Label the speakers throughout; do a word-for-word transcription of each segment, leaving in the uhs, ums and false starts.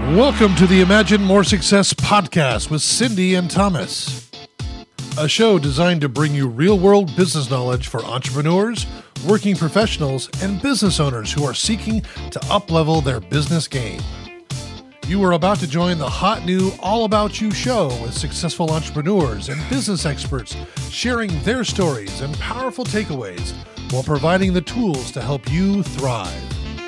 Speaker 1: Welcome to the Imagine More Success podcast with Cindy and Thomas, a show designed to bring you real-world business knowledge for entrepreneurs, working professionals, and business owners who are seeking to up-level their business game. You are about to join the hot new All About You show with successful entrepreneurs and business experts sharing their stories and powerful takeaways while providing the tools to help you thrive.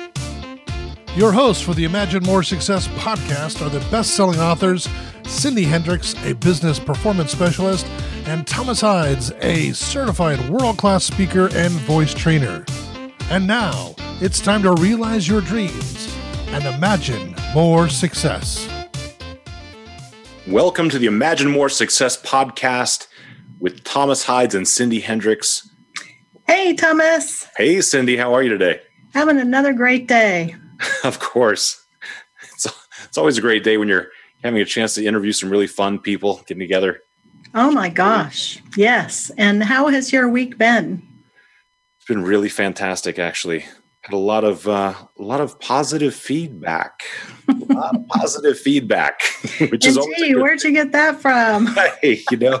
Speaker 1: Your hosts for the Imagine More Success podcast are the best-selling authors Cindy Hendricks, a business performance specialist, and Thomas Hides, a certified world-class speaker and voice trainer. And now, it's time to realize your dreams and imagine more success.
Speaker 2: Welcome to the Imagine More Success podcast with Thomas Hides and Cindy Hendricks.
Speaker 3: Hey, Thomas.
Speaker 2: Hey, Cindy. How are you today?
Speaker 3: Having another great day.
Speaker 2: Of course. It's, it's always a great day when you're having a chance to interview some really fun people getting together.
Speaker 3: Oh, my gosh. Yes. And how has your week been?
Speaker 2: It's been really fantastic, actually. Had a lot of uh, a lot of positive feedback. A lot of positive feedback, which is always
Speaker 3: gee, where'd you get that from?
Speaker 2: Hey, you know,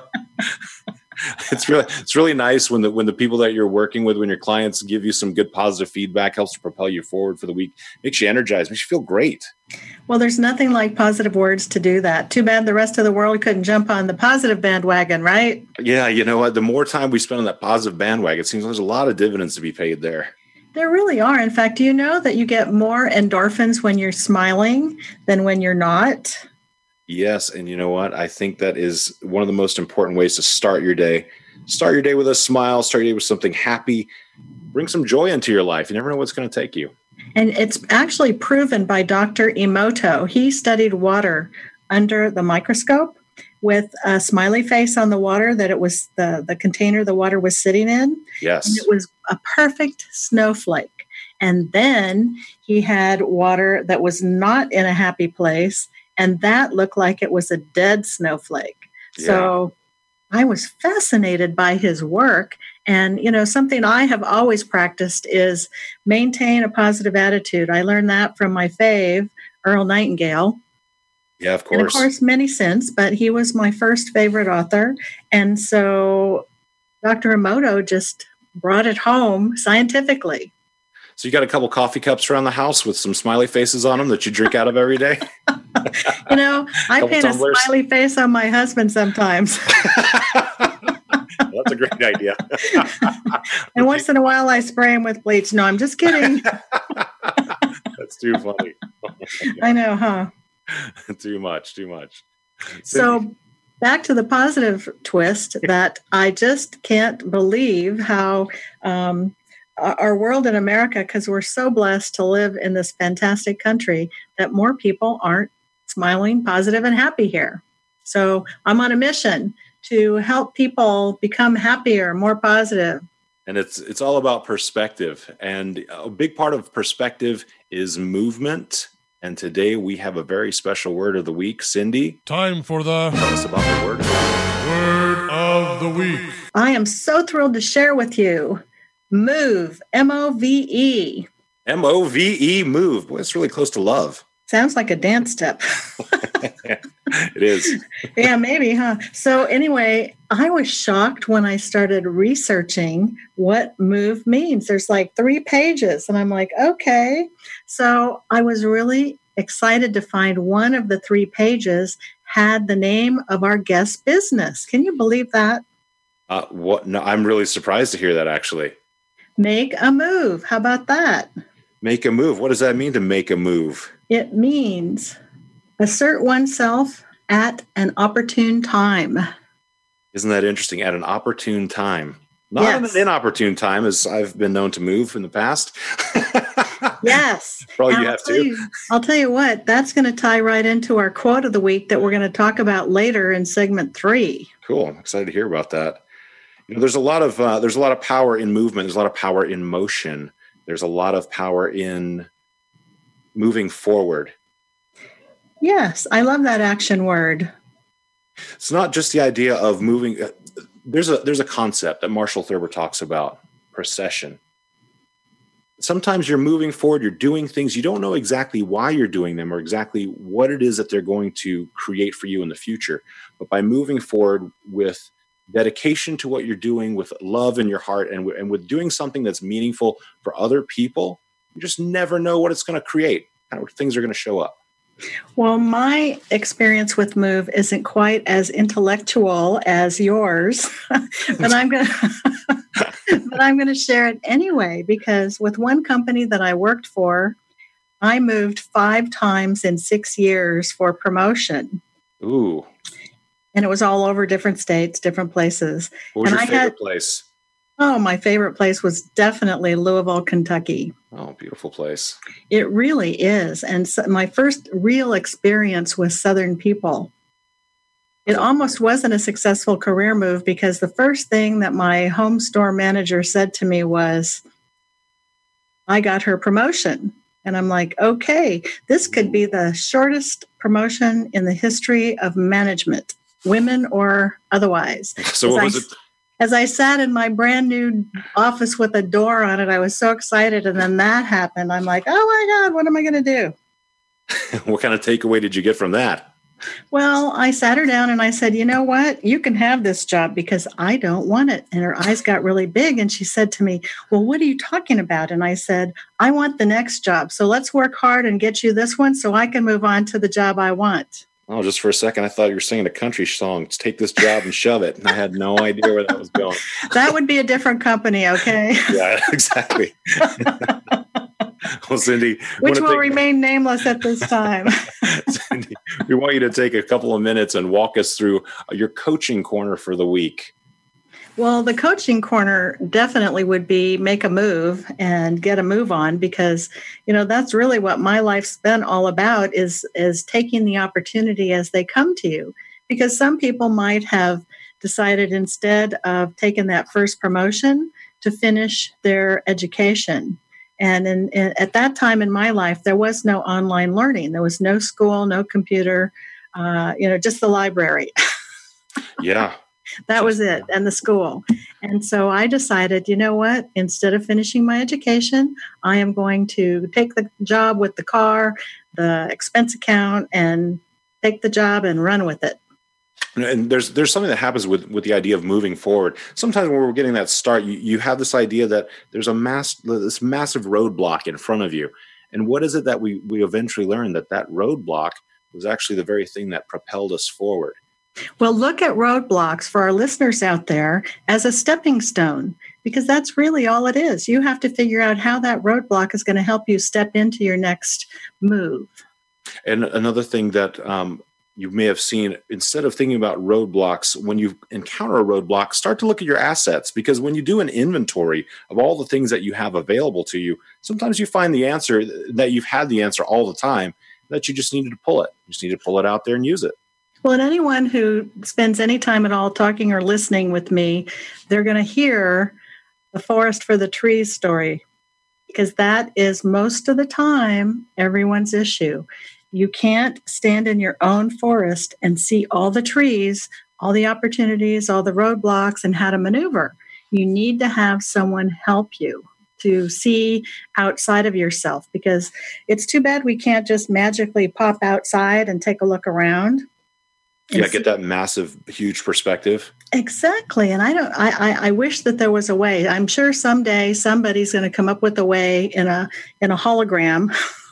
Speaker 2: it's really it's really nice when the when the people that you're working with, when your clients give you some good positive feedback, helps to propel you forward for the week, makes you energized, makes you feel great.
Speaker 3: Well, there's nothing like positive words to do that. Too bad the rest of the world couldn't jump on the positive bandwagon, right?
Speaker 2: Yeah, you know what? The more time we spend on that positive bandwagon, it seems there's a lot of dividends to be paid there.
Speaker 3: There really are. In fact, do you know that you get more endorphins when you're smiling than when you're not?
Speaker 2: Yes. And you know what? I think that is one of the most important ways to start your day. Start your day with a smile, start your day with something happy, bring some joy into your life. You never know what's going to take you.
Speaker 3: And it's actually proven by Doctor Emoto. He studied water under the microscope with a smiley face on the water that it was the, the container the water was sitting in.
Speaker 2: Yes.
Speaker 3: And it was a perfect snowflake. And then he had water that was not in a happy place, and that looked like it was a dead snowflake. Yeah. So I was fascinated by his work. And, you know, something I have always practiced is maintain a positive attitude. I learned that from my fave, Earl Nightingale.
Speaker 2: Yeah, of course.
Speaker 3: And of course, many since, but he was my first favorite author. And so Doctor Emoto just brought it home scientifically.
Speaker 2: So you got a couple coffee cups around the house with some smiley faces on them that you drink out of every day?
Speaker 3: You know, I paint tumblers. A smiley face on my husband sometimes.
Speaker 2: That's a great idea.
Speaker 3: And once in a while I spray him with bleach. No, I'm just kidding.
Speaker 2: That's too funny.
Speaker 3: I know, huh?
Speaker 2: Too much, too much.
Speaker 3: So back to the positive twist that I just can't believe how um, our world in America, because we're so blessed to live in this fantastic country, that more people aren't smiling, positive, and happy here. So I'm on a mission to help people become happier, more positive.
Speaker 2: And it's it's all about perspective. And a big part of perspective is movement. And today we have a very special word of the week. Cindy,
Speaker 1: time for the
Speaker 2: tell us about the word.
Speaker 1: Word of the week.
Speaker 3: I am so thrilled to share with you move, M O V E.
Speaker 2: M O V E, move. Boy, it's really close to love.
Speaker 3: Sounds like a dance step.
Speaker 2: It is.
Speaker 3: Yeah, maybe, huh? So anyway, I was shocked when I started researching what move means. There's like three pages, and I'm like, okay. So I was really excited to find one of the three pages had the name of our guest business. Can you believe that?
Speaker 2: Uh, what? No, I'm really surprised to hear that, actually.
Speaker 3: Make a move. How about that?
Speaker 2: Make a move. What does that mean to make a move?
Speaker 3: It means assert oneself at an opportune time.
Speaker 2: Isn't that interesting? At an opportune time. Not
Speaker 3: yes.
Speaker 2: at an inopportune time, as I've been known to move in the past.
Speaker 3: Yes.
Speaker 2: Probably
Speaker 3: and
Speaker 2: you
Speaker 3: I'll
Speaker 2: have
Speaker 3: tell
Speaker 2: to.
Speaker 3: You, I'll tell you what, that's going to tie right into our quote of the week that we're going to talk about later in segment three.
Speaker 2: Cool. I'm excited to hear about that. You know, there's a lot of uh, there's a lot of power in movement. There's a lot of power in motion. There's a lot of power in moving forward.
Speaker 3: Yes, I love that action word.
Speaker 2: It's not just the idea of moving. There's a there's a concept that Marshall Thurber talks about, procession. sometimes you're moving forward, you're doing things, you don't know exactly why you're doing them or exactly what it is that they're going to create for you in the future. But by moving forward with dedication to what you're doing, with love in your heart, and, w- and with doing something that's meaningful for other people, you just never know what it's going to create, how things are going to show up.
Speaker 3: Well, my experience with Move isn't quite as intellectual as yours, but I'm going to but I'm going to share it anyway, because with one company that I worked for, I moved five times in six years for promotion.
Speaker 2: Ooh.
Speaker 3: And it was all over different states, different places.
Speaker 2: What was
Speaker 3: and
Speaker 2: your
Speaker 3: I
Speaker 2: favorite
Speaker 3: had,
Speaker 2: place?
Speaker 3: Oh, my favorite place was definitely Louisville, Kentucky.
Speaker 2: Oh, beautiful place.
Speaker 3: It really is. And so my first real experience with Southern people. It almost wasn't a successful career move, because the first thing that my home store manager said to me was, I got her promotion. And I'm like, okay, this could be the shortest promotion in the history of management, women or otherwise.
Speaker 2: So what was
Speaker 3: I,
Speaker 2: it?
Speaker 3: As I sat in my brand new office with a door on it, I was so excited. And then that happened. I'm like, oh my God, what am I going to do?
Speaker 2: What kind of takeaway did you get from that?
Speaker 3: Well, I sat her down and I said, you know what? You can have this job because I don't want it. And her eyes got really big. And she said to me, well, what are you talking about? And I said, I want the next job. So let's work hard and get you this one so I can move on to the job I want.
Speaker 2: Oh, just for a second, I thought you were singing a country song. Let's take this job and shove it. And I had no idea where that was going.
Speaker 3: That would be a different company, okay?
Speaker 2: Yeah, exactly. Well, Cindy,
Speaker 3: which will
Speaker 2: take,
Speaker 3: remain nameless at this time.
Speaker 2: Cindy, we want you to take a couple of minutes and walk us through your coaching corner for the week.
Speaker 3: Well, the coaching corner definitely would be make a move and get a move on, because, you know, that's really what my life's been all about, is, is taking the opportunity as they come to you. Because some people might have decided, instead of taking that first promotion, to finish their education. And in, in, at that time in my life, there was no online learning. There was no school, no computer, uh, you know, just the library.
Speaker 2: Yeah.
Speaker 3: That was it, and the school. And so I decided, you know what? Instead of finishing my education, I am going to take the job with the car, the expense account, and take the job and run with it.
Speaker 2: And there's there's something that happens with, with the idea of moving forward. Sometimes when we're getting that start, you, you have this idea that there's a mass this massive roadblock in front of you. And what is it that we, we eventually learn? That that roadblock was actually the very thing that propelled us forward.
Speaker 3: Well, look at roadblocks, for our listeners out there, as a stepping stone, because that's really all it is. You have to figure out how that roadblock is going to help you step into your next move.
Speaker 2: And another thing that um, you may have seen, instead of thinking about roadblocks, when you encounter a roadblock, start to look at your assets, because when you do an inventory of all the things that you have available to you, sometimes you find the answer that you've had the answer all the time, that you just needed to pull it. You just need to pull it out there and use it.
Speaker 3: Well, and anyone who spends any time at all talking or listening with me, they're going to hear the forest for the trees story, because that is most of the time everyone's issue. You can't stand in your own forest and see all the trees, all the opportunities, all the roadblocks, and how to maneuver. You need to have someone help you to see outside of yourself, because it's too bad we can't just magically pop outside and take a look around.
Speaker 2: Yeah, get that massive, huge perspective.
Speaker 3: Exactly. And I don't I, I I wish that there was a way. I'm sure someday somebody's going to come up with a way in a in a hologram.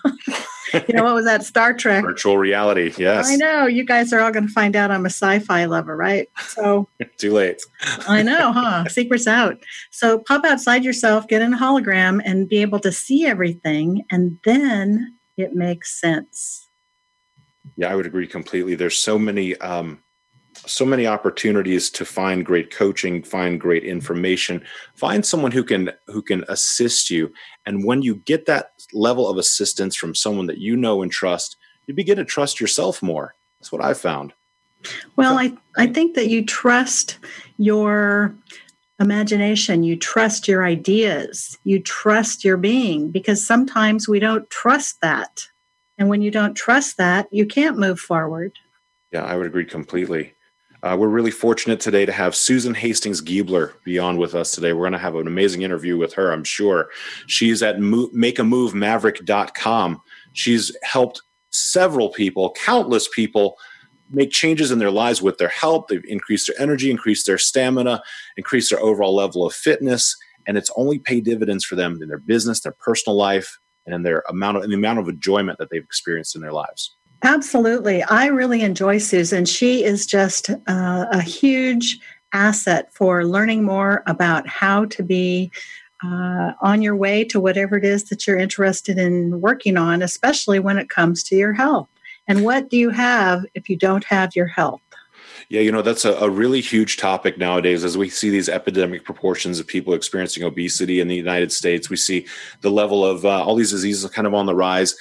Speaker 3: You know, what was that, Star Trek?
Speaker 2: Virtual reality, yes.
Speaker 3: I know. You guys are all going to find out I'm a sci-fi lover, right? So
Speaker 2: too late.
Speaker 3: I know, huh? Secret's out. So pop outside yourself, get in a hologram, and be able to see everything, and then it makes sense.
Speaker 2: Yeah, I would agree completely. There's so many, um, so many opportunities to find great coaching, find great information, find someone who can who can assist you. And when you get that level of assistance from someone that you know and trust, you begin to trust yourself more. That's what I found.
Speaker 3: Well, I, I think that you trust your imagination, you trust your ideas, you trust your being, because sometimes we don't trust that. And when you don't trust that, you can't move forward.
Speaker 2: Yeah, I would agree completely. Uh, we're really fortunate today to have Susan Hastings Giebler be on with us today. We're going to have an amazing interview with her, I'm sure. She's at mo- make a move maverick dot com. She's helped several people, countless people, make changes in their lives with their health. They've increased their energy, increased their stamina, increased their overall level of fitness, and it's only paid dividends for them in their business, their personal life, and in their amount of, in the amount of enjoyment that they've experienced in their lives.
Speaker 3: Absolutely. I really enjoy Susan. She is just uh, a huge asset for learning more about how to be uh, on your way to whatever it is that you're interested in working on, especially when it comes to your health. And what do you have if you don't have your health?
Speaker 2: Yeah, you know, that's a, a really huge topic nowadays as we see these epidemic proportions of people experiencing obesity in the United States. We see the level of uh, all these diseases kind of on the rise.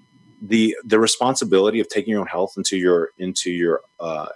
Speaker 2: The the responsibility of taking your own health into your into your uh,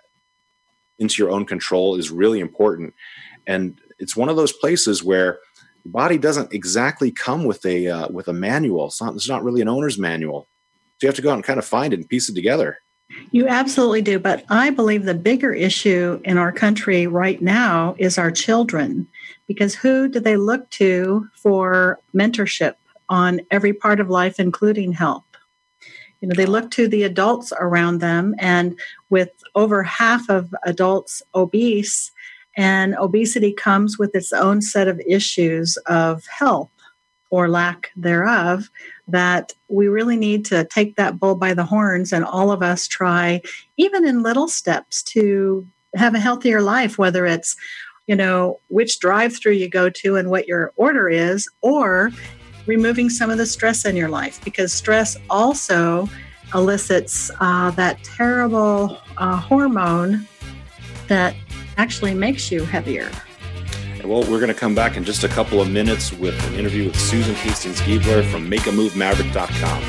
Speaker 2: into your own control is really important, and it's one of those places where your body doesn't exactly come with a uh, with a manual. It's not, it's not really an owner's manual, so you have to go out and kind of find it and piece it together.
Speaker 3: You absolutely do, but I believe the bigger issue in our country right now is our children, because who do they look to for mentorship on every part of life, including health? You know, they look to the adults around them, and with over half of adults obese, and obesity comes with its own set of issues of health or lack thereof, that we really need to take that bull by the horns and all of us try, even in little steps, to have a healthier life, whether it's, you know, which drive-through you go to and what your order is, or removing some of the stress in your life, because stress also elicits uh, that terrible uh, hormone that actually makes you heavier.
Speaker 2: Well, we're going to come back in just a couple of minutes with an interview with Susan Hastings Giebler from make a move maverick dot com.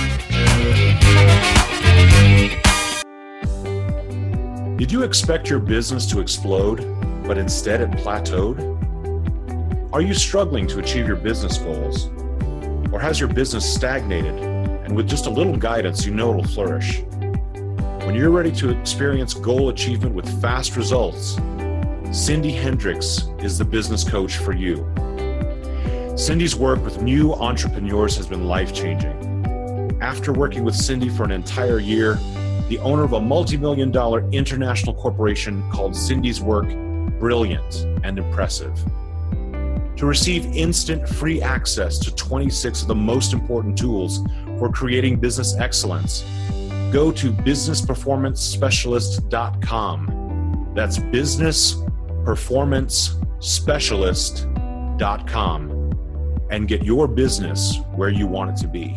Speaker 2: Did you expect your business to explode, but instead it plateaued? Are you struggling to achieve your business goals? Or has your business stagnated, and with just a little guidance, you know it'll flourish? When you're ready to experience goal achievement with fast results, Cindy Hendricks is the business coach for you. Cindy's work with new entrepreneurs has been life-changing. After working with Cindy for an entire year, the owner of a multi-million dollar international corporation called Cindy's Work brilliant and impressive. To receive instant free access to twenty-six of the most important tools for creating business excellence, go to business performance specialist dot com. That's business performance specialist dot com and get your business where you want it to be.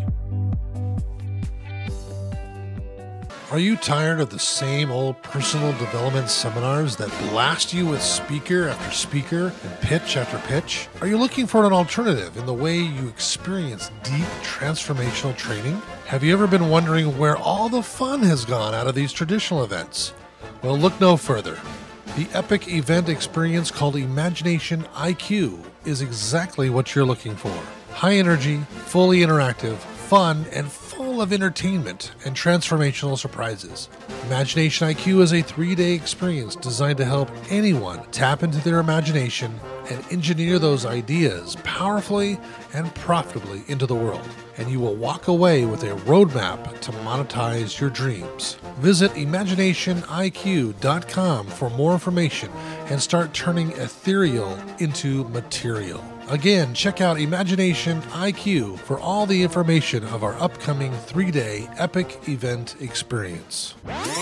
Speaker 1: Are you tired of the same old personal development seminars that blast you with speaker after speaker and pitch after pitch? Are you looking for an alternative in the way you experience deep transformational training? Have you ever been wondering where all the fun has gone out of these traditional events? Well, look no further. The epic event experience called Imagination I Q is exactly what you're looking for. High energy, fully interactive, fun, and full of entertainment and transformational surprises. Imagination I Q is a three-day experience designed to help anyone tap into their imagination and engineer those ideas powerfully and profitably into the world. And you will walk away with a roadmap to monetize your dreams. Visit imagination I Q dot com for more information and start turning ethereal into material. Again, check out Imagination I Q for all the information of our upcoming three-day epic event experience.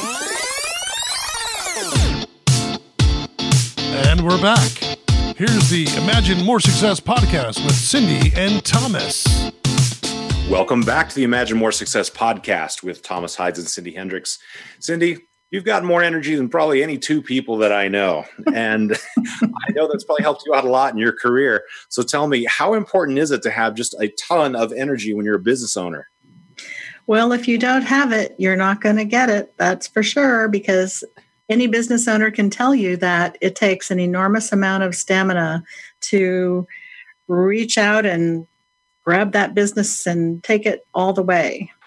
Speaker 1: And we're back. Here's the Imagine More Success podcast with Cindy and Thomas.
Speaker 2: Welcome back to the Imagine More Success podcast with Thomas Hides and Cindy Hendricks. Cindy, you've got more energy than probably any two people that I know. And I know that's probably helped you out a lot in your career. So tell me, how important is it to have just a ton of energy when you're a business owner?
Speaker 3: Well, if you don't have it, you're not going to get it. That's for sure, because any business owner can tell you that it takes an enormous amount of stamina to reach out and grab that business and take it all the way.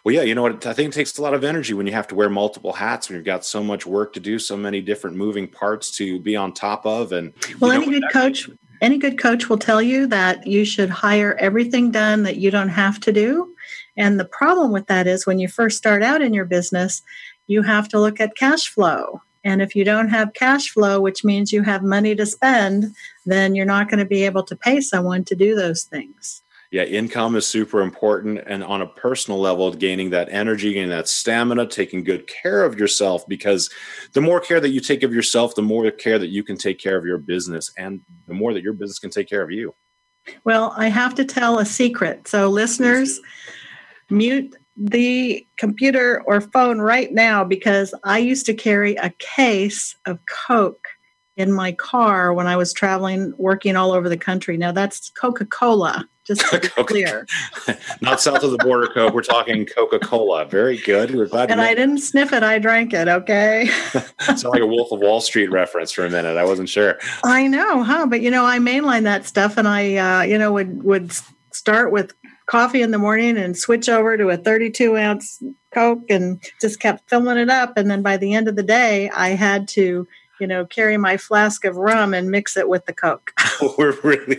Speaker 2: Well, yeah, you know what? I think it takes a lot of energy when you have to wear multiple hats, when you've got so much work to do, so many different moving parts to be on top of. And
Speaker 3: well,
Speaker 2: you
Speaker 3: know, any good coach, any good coach will tell you that you should hire everything done that you don't have to do. And the problem with that is when you first start out in your business, you have to look at cash flow. And if you don't have cash flow, which means you have money to spend, then you're not going to be able to pay someone to do those things.
Speaker 2: Yeah, income is super important. And on a personal level, gaining that energy, gaining that stamina, taking good care of yourself, because the more care that you take of yourself, the more care that you can take care of your business, and the more that your business can take care of you.
Speaker 3: Well, I have to tell a secret. So listeners, mute the computer or phone right now, because I used to carry a case of Coke in my car when I was traveling, working all over the country. Now that's Coca-Cola, just to be clear.
Speaker 2: Not south of the border Coke. We're talking Coca-Cola. Very good. We're glad.
Speaker 3: And I didn't sniff it. I drank it. Okay.
Speaker 2: Sound like a Wolf of Wall Street reference for a minute. I wasn't sure.
Speaker 3: I know, huh? But you know, I mainline that stuff, and I, uh, you know, would would start with coffee in the morning and switch over to a thirty-two ounce Coke and just kept filling it up. And then by the end of the day, I had to, you know, carry my flask of rum and mix it with the Coke.
Speaker 2: We're really,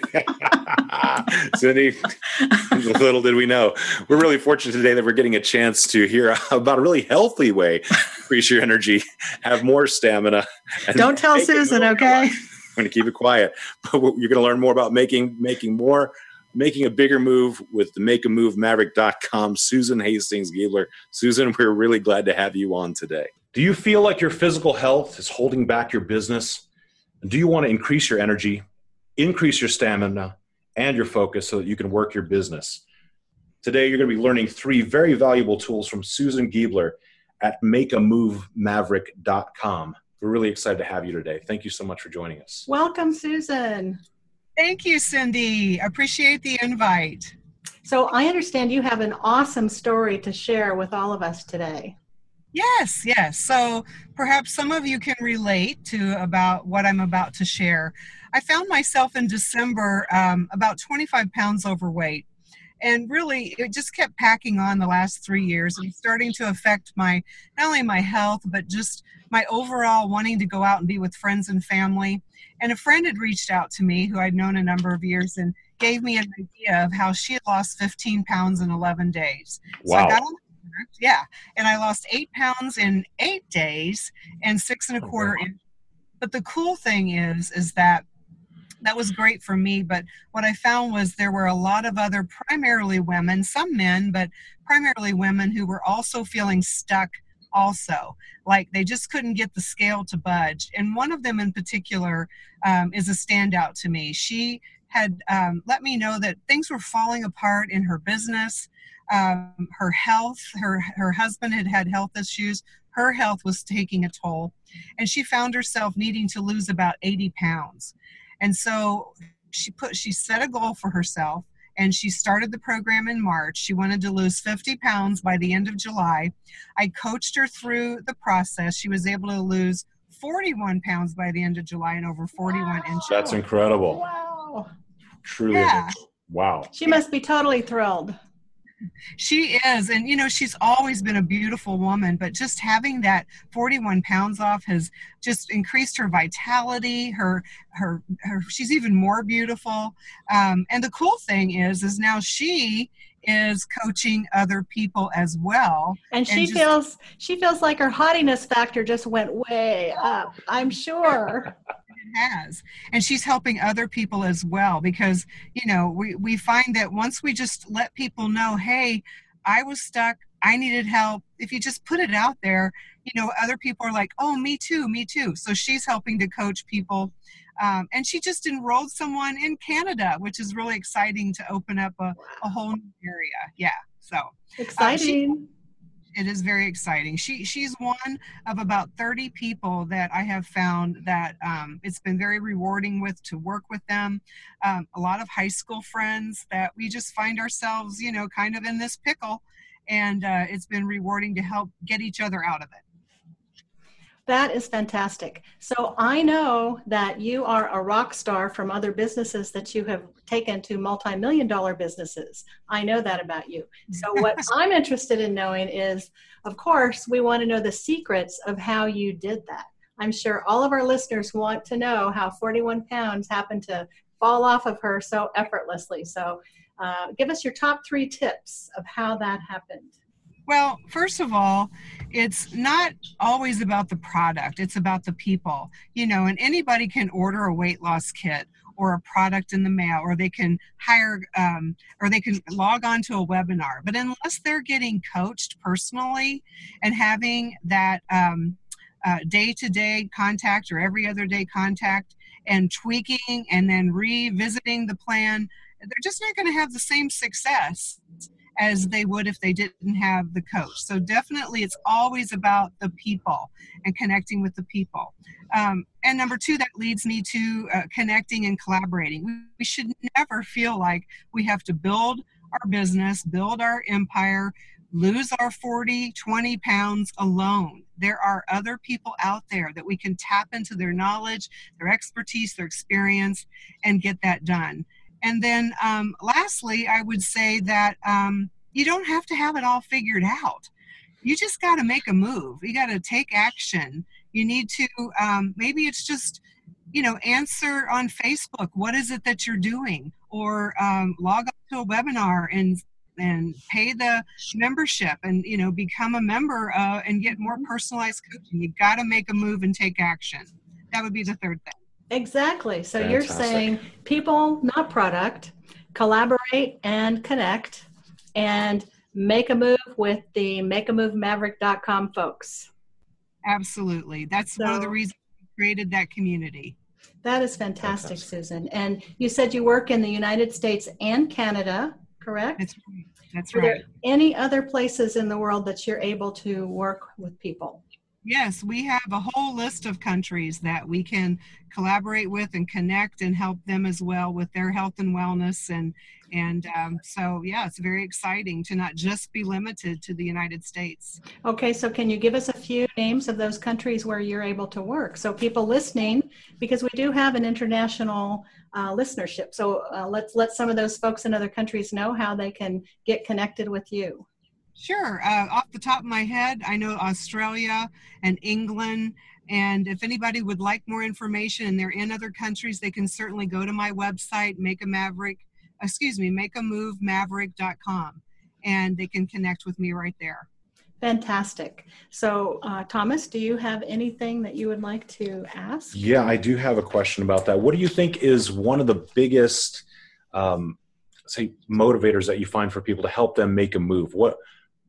Speaker 2: Cindy, little did we know. We're really fortunate today that we're getting a chance to hear about a really healthy way to increase your energy, have more stamina.
Speaker 3: Don't tell Susan, okay?
Speaker 2: I'm going to keep it quiet. But you're going to learn more about making making more making a bigger move with the make a move maverick dot com, Susan Hastings Giebler. Susan, we're really glad to have you on today.
Speaker 4: Do you feel like your physical health is holding back your business? And do you want to increase your energy, increase your stamina, and your focus so that you can work your business? Today, you're going to be learning three very valuable tools from Susan Giebler at make a move maverick dot com. We're really excited to have you today. Thank you so much for joining us.
Speaker 3: Welcome, Susan.
Speaker 5: Thank you, Cindy. Appreciate the invite.
Speaker 3: So I understand you have an awesome story to share with all of us today.
Speaker 5: Yes, yes. So perhaps some of you can relate to about what I'm about to share. I found myself in December um, about twenty-five pounds overweight. And really, it just kept packing on the last three years and starting to affect my, not only my health, but just my overall wanting to go out and be with friends and family. And a friend had reached out to me who I'd known a number of years and gave me an idea of how she had lost fifteen pounds in eleven days.
Speaker 4: Wow.
Speaker 5: So I got on the script, yeah, and I lost eight pounds in eight days and six and a quarter inches. But the cool thing is, is that that was great for me, but what I found was there were a lot of other, primarily women, some men, but primarily women who were also feeling stuck also. Like they just couldn't get the scale to budge. And one of them in particular um, is a standout to me. She had um, let me know that things were falling apart in her business, um, her health, her, her husband had had health issues. Her health was taking a toll, and she found herself needing to lose about eighty pounds. And so she put, she set a goal for herself, and she started the program in March. She wanted to lose fifty pounds by the end of July. I coached her through the process. She was able to lose forty-one pounds by the end of July and over forty-one wow. inches.
Speaker 4: That's incredible.
Speaker 3: Wow.
Speaker 4: Truly.
Speaker 5: Yeah.
Speaker 4: Wow.
Speaker 3: She must be totally thrilled.
Speaker 5: She is. And, you know, she's always been a beautiful woman, but just having that forty-one pounds off has just increased her vitality, her, her, her, she's even more beautiful. Um, and the cool thing is, is now she is coaching other people as well.
Speaker 3: And she and just, feels, she feels like her haughtiness factor just went way up, I'm sure.
Speaker 5: Has, and she's helping other people as well, because you know we we find that once we just let people know, hey, I was stuck, I needed help, if you just put it out there, you know, other people are like, oh, me too, me too. So she's helping to coach people, um, and she just enrolled someone in Canada, which is really exciting to open up a, a whole new area. Yeah, so
Speaker 3: exciting.
Speaker 5: Uh, she, It is very exciting. She she's one of about thirty people that I have found that um, it's been very rewarding with to work with them. Um, a lot of high school friends that we just find ourselves, you know, kind of in this pickle, and uh, it's been rewarding to help get each other out of it.
Speaker 3: That is fantastic. So I know that you are a rock star from other businesses that you have taken to multi-million dollar businesses. I know that about you. So what I'm interested in knowing is, of course, we want to know the secrets of how you did that. I'm sure all of our listeners want to know how forty-one pounds happened to fall off of her so effortlessly. So uh, give us your top three tips of how that happened.
Speaker 5: Well, first of all, it's not always about the product. It's about the people, you know, and anybody can order a weight loss kit or a product in the mail, or they can hire, um, or they can log on to a webinar. But unless they're getting coached personally and having that um, uh, day-to-day contact or every other day contact and tweaking and then revisiting the plan, they're just not going to have the same success as they would if they didn't have the coach. So definitely it's always about the people and connecting with the people. Um, and number two, that leads me to uh, connecting and collaborating. We, we should never feel like we have to build our business, build our empire, lose our forty, twenty pounds alone. There are other people out there that we can tap into their knowledge, their expertise, their experience, and get that done. And then um, lastly, I would say that um, you don't have to have it all figured out. You just got to make a move. You got to take action. You need to, um, maybe it's just, you know, answer on Facebook. What is it that you're doing? Or um, log on to a webinar and and pay the membership and, you know, become a member uh, and get more personalized coaching. You got to make a move and take action. That would be the third thing.
Speaker 3: Exactly. So
Speaker 2: Fantastic.
Speaker 3: You're saying people, not product, collaborate and connect and make a move with the make a move maverick dot com folks.
Speaker 5: Absolutely. That's so, one of the reasons we created that community.
Speaker 3: That is fantastic, fantastic, Susan. And you said you work in the United States and Canada, correct?
Speaker 5: That's right. That's
Speaker 3: Are
Speaker 5: right.
Speaker 3: there any other places in the world that you're able to work with people?
Speaker 5: Yes, we have a whole list of countries that we can collaborate with and connect and help them as well with their health and wellness. And and um, so, yeah, it's very exciting to not just be limited to the United States.
Speaker 3: Okay, so can you give us a few names of those countries where you're able to work? So people listening, because we do have an international uh, listenership. So uh, let's let some of those folks in other countries know how they can get connected with you.
Speaker 5: Sure. Uh, off the top of my head, I know Australia and England. And if anybody would like more information and they're in other countries, they can certainly go to my website, Make a Maverick, excuse me, make a move maverick dot com, and they can connect with me right there.
Speaker 3: Fantastic. So, uh, Thomas, do you have anything that you would like to ask?
Speaker 2: Yeah, I do have a question about that. What do you think is one of the biggest, um, say, motivators that you find for people to help them make a move? What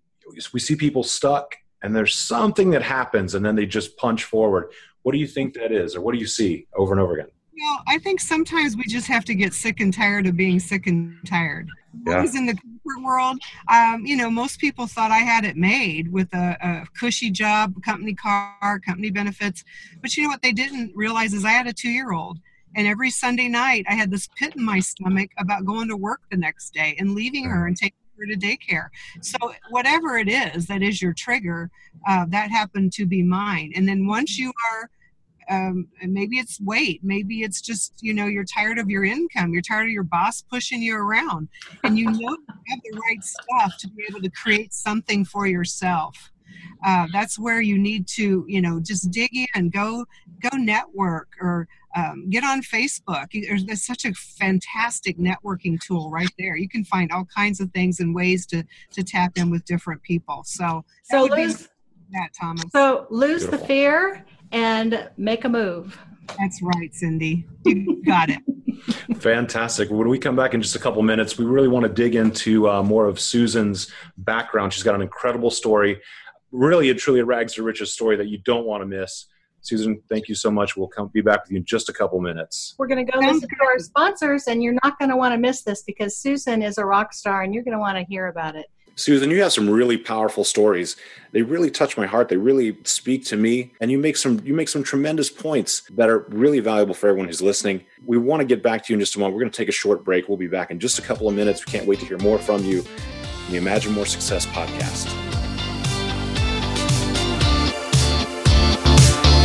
Speaker 2: we see people stuck and there's something that happens and then they just punch forward. What do you think that is, or what do you see over and over again?
Speaker 5: Well, I think sometimes we just have to get sick and tired of being sick and tired.
Speaker 2: Yeah.
Speaker 5: I was in the corporate world. Um, you know, most people thought I had it made with a, a cushy job, company car, company benefits. But you know what they didn't realize is I had a two-year-old. And every Sunday night I had this pit in my stomach about going to work the next day and leaving her and taking her to daycare. So whatever it is that is your trigger, uh, that happened to be mine. And then once you are, um, maybe it's weight, maybe it's just, you know, you're tired of your income, you're tired of your boss pushing you around, and you know you have the right stuff to be able to create something for yourself. Uh, that's where you need to, you know, just dig in, go, go network, or um, get on Facebook. There's, there's such a fantastic networking tool right there. You can find all kinds of things and ways to, to tap in with different people. So,
Speaker 3: so lose
Speaker 5: that, Thomas.
Speaker 3: So lose
Speaker 2: Beautiful.
Speaker 3: the fear and make a move.
Speaker 5: That's right, Cindy. You got it.
Speaker 2: Fantastic. When we come back in just a couple minutes, we really want to dig into uh, more of Susan's background. She's got an incredible story. Really and truly a rags to riches story that you don't want to miss. Susan, thank you so much. We'll come be back with you in just a couple minutes.
Speaker 3: We're going to go listen to our sponsors, and you're not going to want to miss this because Susan is a rock star, and you're going to want to hear about it.
Speaker 2: Susan, you have some really powerful stories. They really touch my heart. They really speak to me, and you make some you make some tremendous points that are really valuable for everyone who's listening. We want to get back to you in just a moment. We're going to take a short break. We'll be back in just a couple of minutes. We can't wait to hear more from you in the Imagine More Success podcast.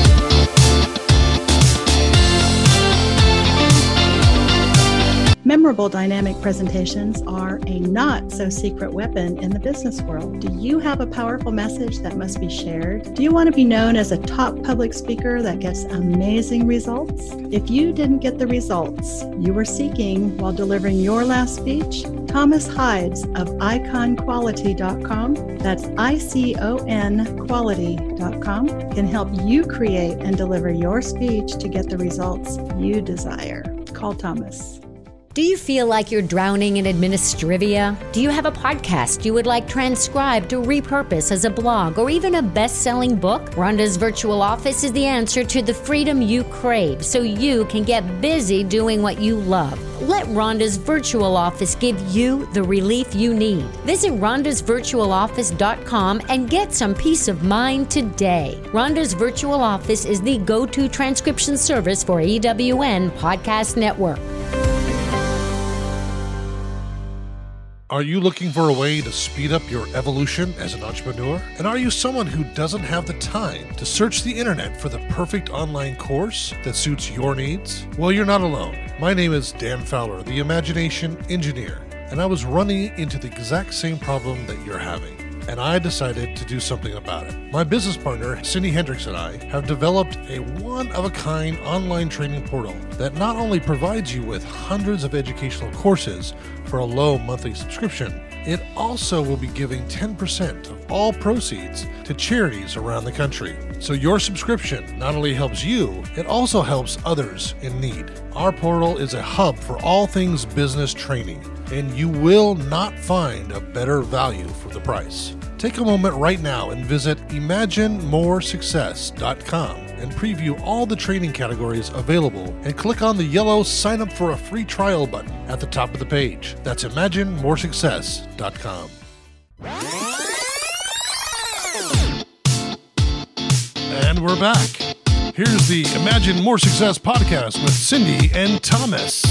Speaker 3: memorable dynamic presentations are a not-so-secret weapon in the business world. Do you have a powerful message that must be shared? Do you want to be known as a top public speaker that gets amazing results? If you didn't get the results you were seeking while delivering your last speech, Thomas Hides of icon quality dot com, that's I C O N quality dot com, can help you create and deliver your speech to get the results you desire. Call Thomas.
Speaker 6: Do you feel like you're drowning in administrivia? Do you have a podcast you would like transcribed to repurpose as a blog or even a best-selling book? Rhonda's Virtual Office is the answer to the freedom you crave so you can get busy doing what you love. Let Rhonda's Virtual Office give you the relief you need. Visit rhondas virtual office dot com and get some peace of mind today. Rhonda's Virtual Office is the go-to transcription service for E W N Podcast Network.
Speaker 1: Are you looking for a way to speed up your evolution as an entrepreneur? And are you someone who doesn't have the time to search the internet for the perfect online course that suits your needs? Well, you're not alone. My name is Dan Fowler, the Imagination Engineer, and I was running into the exact same problem that you're having. And I decided to do something about it. My business partner, Cindy Hendricks, and I have developed a one-of-a-kind online training portal that not only provides you with hundreds of educational courses for a low monthly subscription, it also will be giving ten percent of all proceeds to charities around the country. So your subscription not only helps you, it also helps others in need. Our portal is a hub for all things business training, and you will not find a better value for the price. Take a moment right now and visit imagine more success dot com and preview all the training categories available and click on the yellow sign up for a free trial button at the top of the page. That's imagine more success dot com. And we're back. Here's the Imagine More Success podcast with Cindy and Thomas.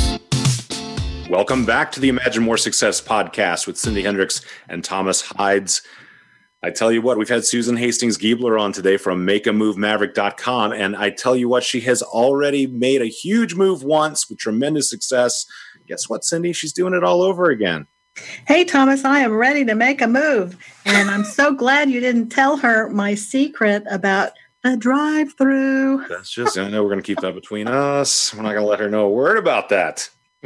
Speaker 2: Welcome back to the Imagine More Success podcast with Cindy Hendricks and Thomas Hides. I tell you what, we've had Susan Hastings-Giebler on today from make a move maverick dot com, and I tell you what, she has already made a huge move once with tremendous success. Guess what, Cindy? She's doing it all over again.
Speaker 3: Hey, Thomas, I am ready to make a move, and I'm so glad you didn't tell her my secret about the drive-through.
Speaker 2: That's just, I know we're going to keep that between us. We're not going to let her know a word about that.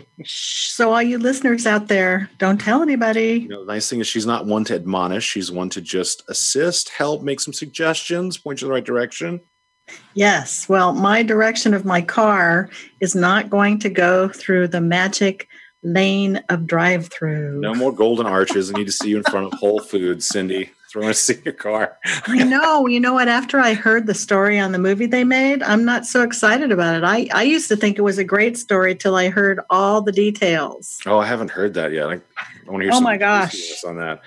Speaker 3: So all you listeners out there, don't tell anybody.
Speaker 2: You know, the nice thing is she's not one to admonish. She's one to just assist, help, make some suggestions, point you in the right direction.
Speaker 3: Yes. Well, my direction of my car is not going to go through the magic lane of drive-through.
Speaker 2: No more golden arches. I need to see you in front of Whole Foods, Cindy. I want to see your car.
Speaker 3: I know. You know what? After I heard the story on the movie they made, I'm not so excited about it. I, I used to think it was a great story till I heard all the details.
Speaker 2: Oh, I haven't heard that yet. I, I want to hear
Speaker 3: oh
Speaker 2: some
Speaker 3: my gosh.
Speaker 2: on that.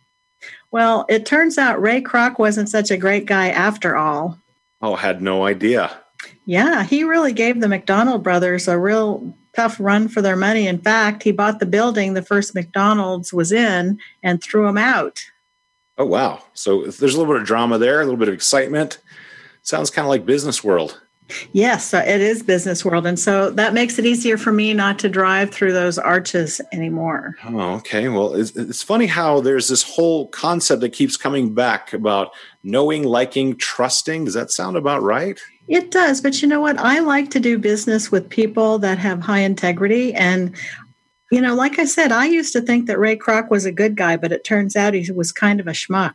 Speaker 3: Well, it turns out Ray Kroc wasn't such a great guy after all.
Speaker 2: Oh, had no idea.
Speaker 3: Yeah, he really gave the McDonald brothers a real tough run for their money. In fact, he bought the building the first McDonald's was in and threw them out.
Speaker 2: Oh, wow. So there's a little bit of drama there, a little bit of excitement. Sounds kind of like Business World.
Speaker 3: Yes, it is Business World. And so that makes it easier for me not to drive through those arches anymore.
Speaker 2: Oh, okay. Well, it's, it's funny how there's this whole concept that keeps coming back about knowing, liking, trusting. Does that sound about right?
Speaker 3: It does. But you know what? I like to do business with people that have high integrity. And you know, like I said, I used to think that Ray Kroc was a good guy, but it turns out he was kind of a schmuck.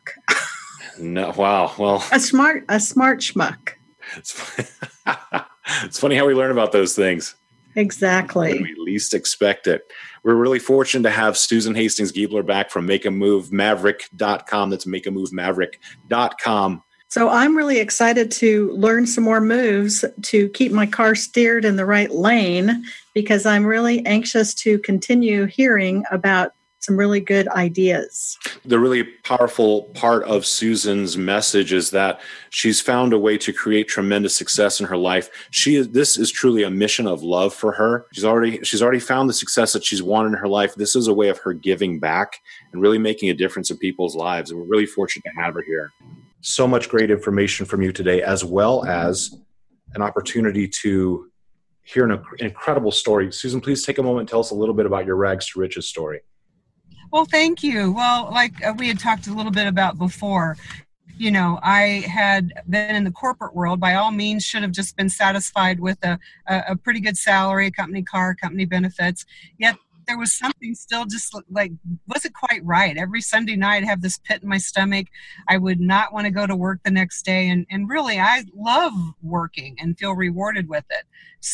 Speaker 2: No, wow. Well,
Speaker 3: a smart, a smart schmuck.
Speaker 2: It's, it's funny how we learn about those things.
Speaker 3: Exactly.
Speaker 2: When we least expect it. We're really fortunate to have Susan Hastings-Giebler back from make a move maverick dot com. That's make a move maverick dot com.
Speaker 3: So I'm really excited to learn some more moves to keep my car steered in the right lane, because I'm really anxious to continue hearing about some really good ideas.
Speaker 2: The really powerful part of Susan's message is that she's found a way to create tremendous success in her life. She is, this is truly a mission of love for her. She's already she's already found the success that she's wanted in her life. This is a way of her giving back and really making a difference in people's lives. And we're really fortunate to have her here. So much great information from you today, as well as an opportunity to
Speaker 4: hear an, an incredible story. Susan, please take a moment and tell us a little bit about your Rags to Riches story.
Speaker 5: Well, thank you. Well, like uh, we had talked a little bit about before, you know, I had been in the corporate world. By all means, should have just been satisfied with a, a, a pretty good salary, a company car, company benefits. Yet there was something still just like, wasn't quite right. Every Sunday night I'd have this pit in my stomach. I would not want to go to work the next day. And, and really, I love working and feel rewarded with it.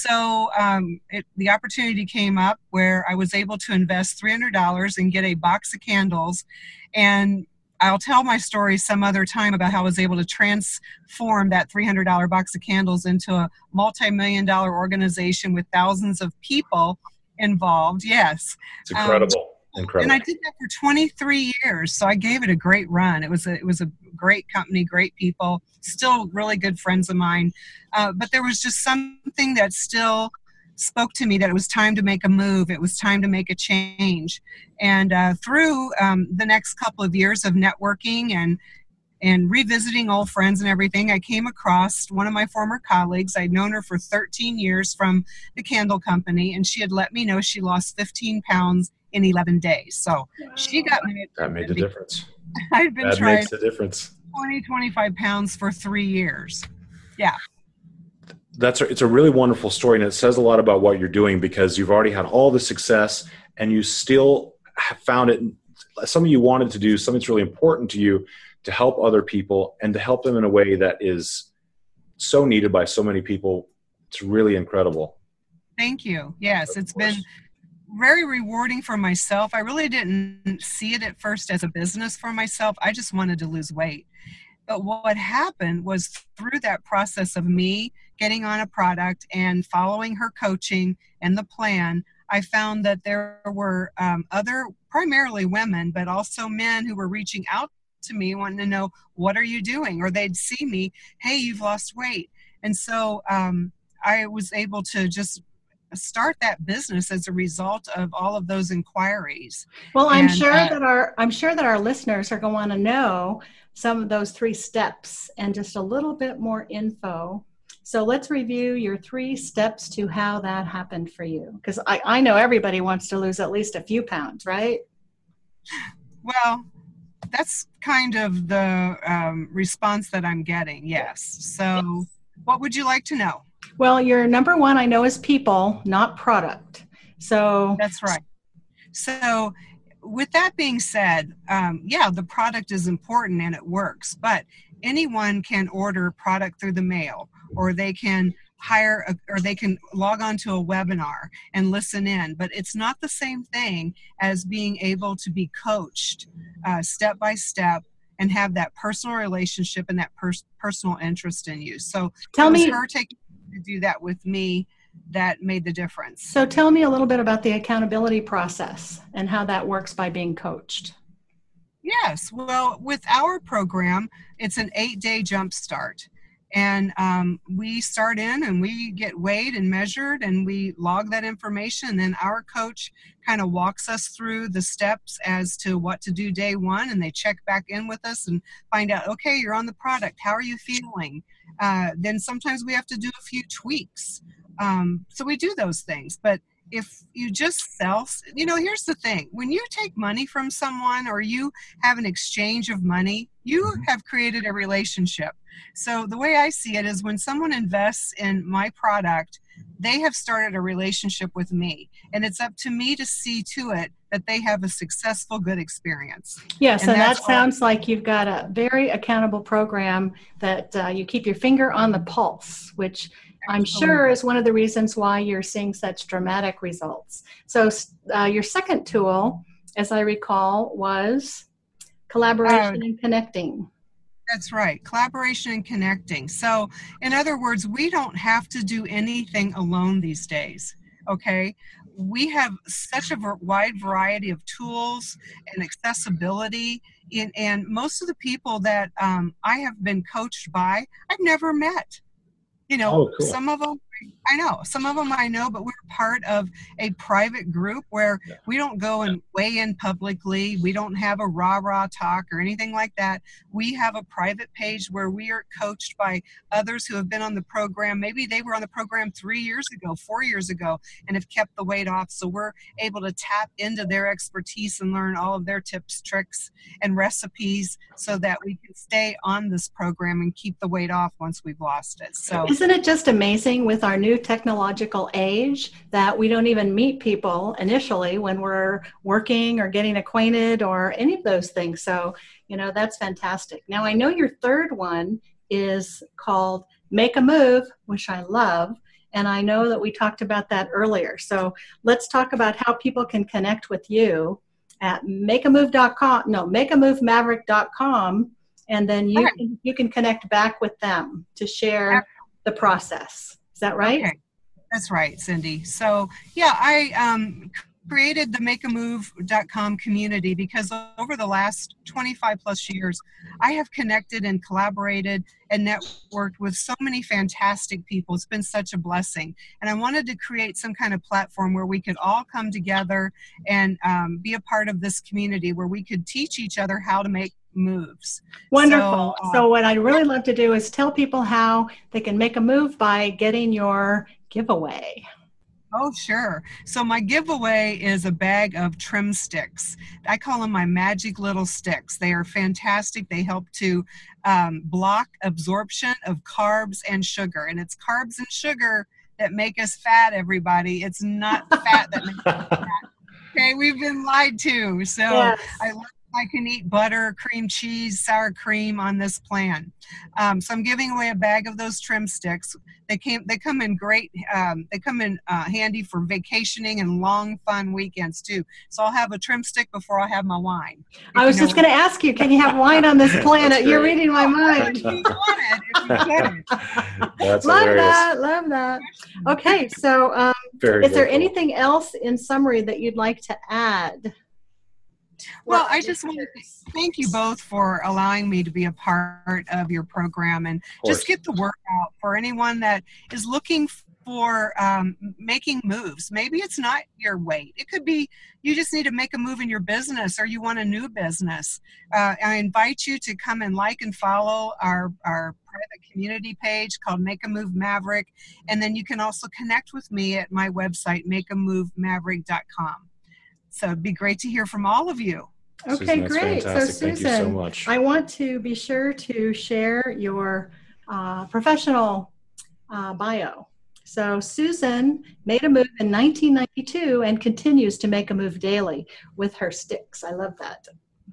Speaker 5: So um, it, the opportunity came up where I was able to invest three hundred dollars and get a box of candles. And I'll tell my story some other time about how I was able to transform that three hundred dollars box of candles into a multi-million dollar organization with thousands of people involved. Yes.
Speaker 4: It's incredible. Um, incredible.
Speaker 5: And I did that for twenty-three years. So I gave it a great run. It was a, it was a great company, great people, still really good friends of mine. Uh, but there was just something that still spoke to me that it was time to make a move. It was time to make a change. And uh, through um, the next couple of years of networking and and revisiting old friends and everything, I came across one of my former colleagues. I'd known her for thirteen years from the candle company, and she had let me know she lost fifteen pounds in eleven days. So she got me.
Speaker 4: That made the difference.
Speaker 5: I'd been
Speaker 4: that
Speaker 5: trying
Speaker 4: makes the difference.
Speaker 5: twenty, twenty-five pounds for three years. Yeah.
Speaker 4: That's a, it's a really wonderful story, and it says a lot about what you're doing because you've already had all the success and you still have found it, something you wanted to do, something that's really important to you, to help other people and to help them in a way that is so needed by so many people. It's really incredible.
Speaker 5: Thank you. Yes, it's been very rewarding for myself. I really didn't see it at first as a business for myself. I just wanted to lose weight. But what happened was through that process of me getting on a product and following her coaching and the plan, I found that there were um, other, primarily women, but also men who were reaching out to me wanting to know, what are you doing? Or they'd see me, hey, you've lost weight. And so um, I was able to just start that business as a result of all of those inquiries.
Speaker 3: Well, I'm
Speaker 5: and,
Speaker 3: sure
Speaker 5: uh,
Speaker 3: that our I'm sure that our listeners are going to want to know some of those three steps and just a little bit more info. So let's review your three steps to how that happened for you. Because I, I know everybody wants to lose at least a few pounds, right?
Speaker 5: Well, that's kind of the um, response that I'm getting, yes. So what would you like to know?
Speaker 3: Well, your number one, I know, is people, not product. So
Speaker 5: that's right. So with that being said, um, yeah, the product is important and it works, but anyone can order product through the mail, or they can hire a, or they can log on to a webinar and listen in, but it's not the same thing as being able to be coached uh, step by step and have that personal relationship and that pers- personal interest in you. So
Speaker 3: tell
Speaker 5: it was
Speaker 3: me
Speaker 5: her taking to do that with me that made the difference.
Speaker 3: So tell me a little bit about the accountability process and how that works by being coached.
Speaker 5: Yes, well, with our program, it's an eight-day jump start. And um, we start in and we get weighed and measured and we log that information. And then our coach kind of walks us through the steps as to what to do day one. And they check back in with us and find out, okay, you're on the product. How are you feeling? Uh, then sometimes we have to do a few tweaks. Um, so we do those things. But if you just sell, you know, here's the thing. When you take money from someone or you have an exchange of money, you have created a relationship. So the way I see it is when someone invests in my product, they have started a relationship with me. And it's up to me to see to it that they have a successful, good experience.
Speaker 3: Yes, and, and that sounds
Speaker 5: all.
Speaker 3: like you've got a very accountable program that uh, you keep your finger on the pulse, which I'm sure is one of the reasons why you're seeing such dramatic results. So uh, your second tool, as I recall, was collaboration uh, and connecting.
Speaker 5: That's right. Collaboration and connecting. So in other words, we don't have to do anything alone these days. Okay. We have such a wide variety of tools and accessibility in, and most of the people that um, I have been coached by, I've never met. You know,
Speaker 4: oh, cool.
Speaker 5: Some of them I know some of them I know, but we're part of a private group where
Speaker 2: Yeah.
Speaker 5: we don't go and weigh in publicly. We don't have a rah-rah talk or anything like that. We have a private page where we are coached by others who have been on the program. Maybe they were on the program three years ago, four years ago, and have kept the weight off. So we're able to tap into their expertise and learn all of their tips, tricks, and recipes so that we can stay on this program and keep the weight off once we've lost it. So
Speaker 3: isn't it just amazing with our new technological age that we don't even meet people initially when we're working or getting acquainted or any of those things. So, you know, that's fantastic. Now, I know your third one is called Make a Move, which I love. And I know that we talked about that earlier. So let's talk about how people can connect with you at make a move dot com. No, make a move maverick dot com. And then you,
Speaker 5: Okay.
Speaker 3: can, you can connect back with them to share the process. Is that right?
Speaker 5: Okay. That's right, Cindy. So yeah, I um, created the make a move dot com community because over the last twenty-five plus years, I have connected and collaborated and networked with so many fantastic people. It's been such a blessing. And I wanted to create some kind of platform where we could all come together and um, be a part of this community where we could teach each other how to make moves.
Speaker 3: Wonderful.
Speaker 5: So, uh,
Speaker 3: So what I'd really love to do is tell people how they can make a move by getting your giveaway.
Speaker 5: Oh, sure. So my giveaway is a bag of trim sticks. I call them my magic little sticks. They are fantastic. They help to um, block absorption of carbs and sugar. And it's carbs and sugar that make us fat, everybody. It's not fat that makes us fat. Okay, we've been lied to. So
Speaker 3: Yes.
Speaker 5: I I can eat butter, cream cheese, sour cream on this plan. Um, so I'm giving away a bag of those trim sticks. They came. They come in great. Um, they come in uh, handy for vacationing and long, fun weekends too. So I'll have a trim stick before I have my wine.
Speaker 3: I was just going to ask you, can you have wine on this planet?
Speaker 2: That's
Speaker 3: You're
Speaker 2: great.
Speaker 3: reading my mind.
Speaker 5: If you want it, if you get it.
Speaker 2: That's
Speaker 3: Love
Speaker 2: hilarious.
Speaker 3: that. Love that. Okay. So um,
Speaker 2: Very,
Speaker 3: is there
Speaker 2: very cool.
Speaker 3: anything else in summary that you'd like to add?
Speaker 5: Well, I just want to thank you both for allowing me to be a part of your program and just get the word out for anyone that is looking for um, making moves. Maybe it's not your weight. It could be you just need to make a move in your business or you want a new business. Uh, I invite you to come and like and follow our, our private community page called Make a Move Maverick. And then you can also connect with me at my website, make a move maverick dot com. So it'd be great to hear from all of you.
Speaker 3: Okay,
Speaker 2: Susan, that's
Speaker 3: great.
Speaker 2: fantastic.
Speaker 3: So
Speaker 2: Thank you so
Speaker 3: Susan,
Speaker 2: much.
Speaker 3: I want to be sure to share your uh, professional uh, bio. So Susan made a move in nineteen ninety-two and continues to make a move daily with her sticks. I love that.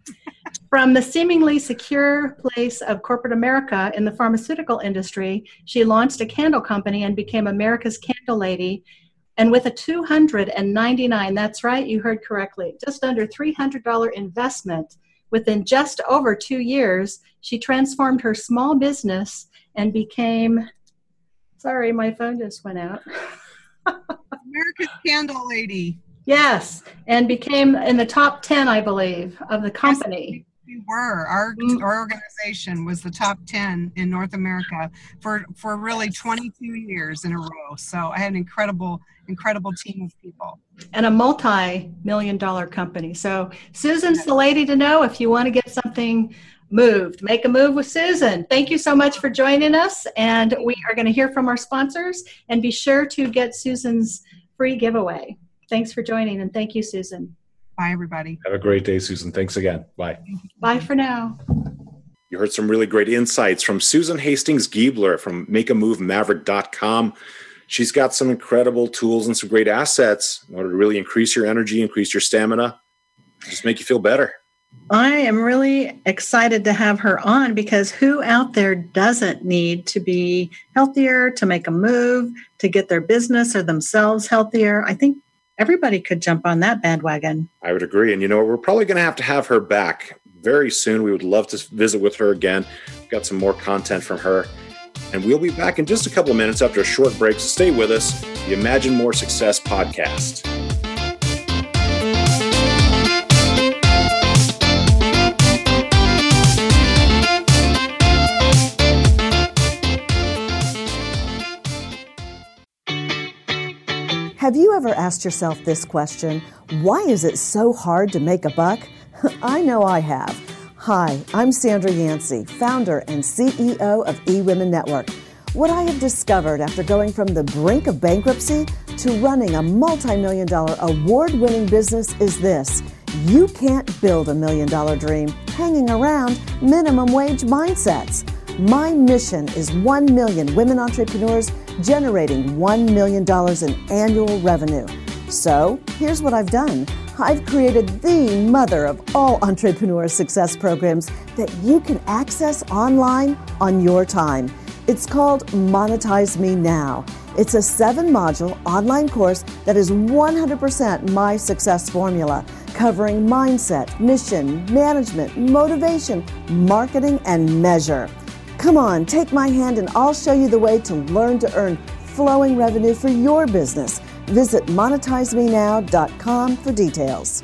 Speaker 3: From the seemingly secure place of corporate America in the pharmaceutical industry, she launched a candle company and became America's Candle Lady. And with a two hundred ninety-nine, that's right, you heard correctly, just under three hundred dollars investment, within just over two years, she transformed her small business and became, sorry, my phone just went out.
Speaker 5: America's Candle Lady.
Speaker 3: Yes, and became in the top ten, I believe, of the company.
Speaker 5: We were. Our,
Speaker 3: Mm.
Speaker 5: our organization was the top ten in North America for, for really twenty-two years in a row. So I had an incredible, incredible team of people.
Speaker 3: And a multi-million dollar company. So Susan's the lady to know if you want to get something moved. Make a move with Susan. Thank you so much for joining us. And we are going to hear from our sponsors and be sure to get Susan's free giveaway. Thanks for joining, and thank you, Susan.
Speaker 5: Bye, everybody.
Speaker 2: Have a great day, Susan. Thanks again. Bye.
Speaker 3: Bye for now.
Speaker 2: You heard some really great insights from Susan Hastings Giebler from make a move maverick dot com. She's got some incredible tools and some great assets in order to really increase your energy, increase your stamina, just make you feel better.
Speaker 3: I am really excited to have her on because who out there doesn't need to be healthier, to make a move, to get their business or themselves healthier? I think everybody could jump on that bandwagon.
Speaker 2: I would agree. And you know what? We're probably going to have to have her back very soon. We would love to visit with her again. We've got some more content from her. And we'll be back in just a couple of minutes after a short break. So stay with us. The Imagine More Success podcast.
Speaker 7: Have you ever asked yourself this question? Why is it so hard to make a buck? I know I have. Hi, I'm Sandra Yancey, founder and C E O of eWomen Network. What I have discovered after going from the brink of bankruptcy to running a multi-million dollar award-winning business is this. You can't build a million-dollar dream hanging around minimum wage mindsets. My mission is one million women entrepreneurs generating one million dollars in annual revenue. So here's what I've done. I've created the mother of all entrepreneur success programs that you can access online on your time. It's called Monetize Me Now. It's a seven-module online course that is one hundred percent my success formula, covering mindset, mission, management, motivation, marketing, and measure. Come on, take my hand and I'll show you the way to learn to earn flowing revenue for your business. Visit monetize me now dot com for details.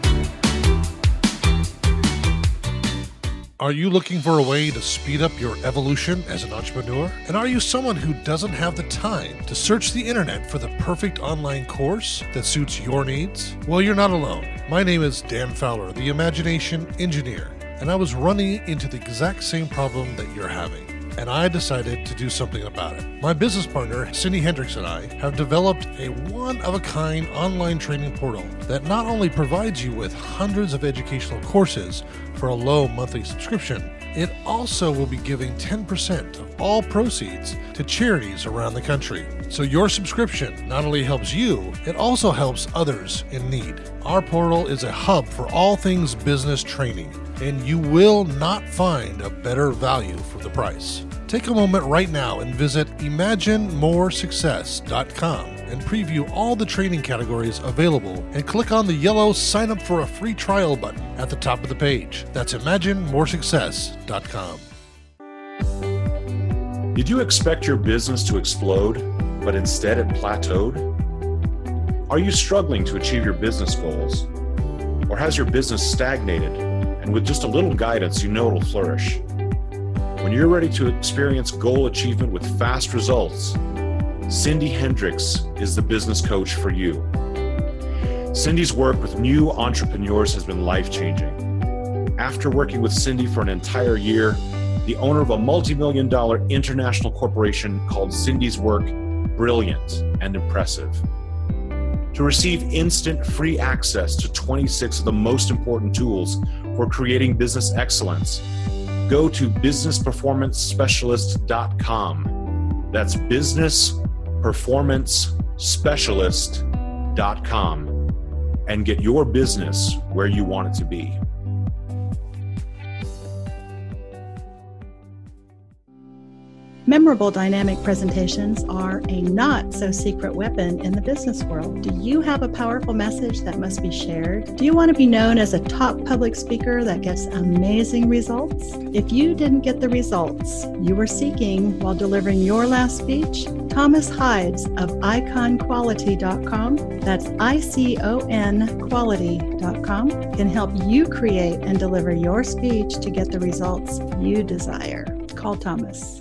Speaker 1: Are you looking for a way to speed up your evolution as an entrepreneur? And are you someone who doesn't have the time to search the internet for the perfect online course that suits your needs? Well, you're not alone. My name is Dan Fowler, the Imagination Engineer, and I was running into the exact same problem that you're having. And I decided to do something about it. My business partner, Cindy Hendricks, and I have developed a one-of-a-kind online training portal that not only provides you with hundreds of educational courses for a low monthly subscription, it also will be giving ten percent of all proceeds to charities around the country. So your subscription not only helps you, it also helps others in need. Our portal is a hub for all things business training, and you will not find a better value for the price. Take a moment right now and visit imagine more success dot com and preview all the training categories available and click on the yellow sign up for a free trial button at the top of the page. That's imagine more success dot com.
Speaker 4: Did you expect your business to explode, but instead it plateaued? Are you struggling to achieve your business goals? Or has your business stagnated, and with just a little guidance, you know it'll flourish? When you're ready to experience goal achievement with fast results, Cindy Hendricks is the business coach for you. Cindy's work with new entrepreneurs has been life-changing. After working with Cindy for an entire year, the owner of a multi-million dollar international corporation called Cindy's Work brilliant and impressive. To receive instant free access to twenty-six of the most important tools for creating business excellence, go to business performance specialist dot com. That's business performance specialist dot com and get your business where you want it to be.
Speaker 3: Memorable dynamic presentations are a not-so-secret weapon in the business world. Do you have a powerful message that must be shared? Do you want to be known as a top public speaker that gets amazing results? If you didn't get the results you were seeking while delivering your last speech, Thomas Hides of icon quality dot com, that's I C O N quality dot com, can help you create and deliver your speech to get the results you desire. Call Thomas.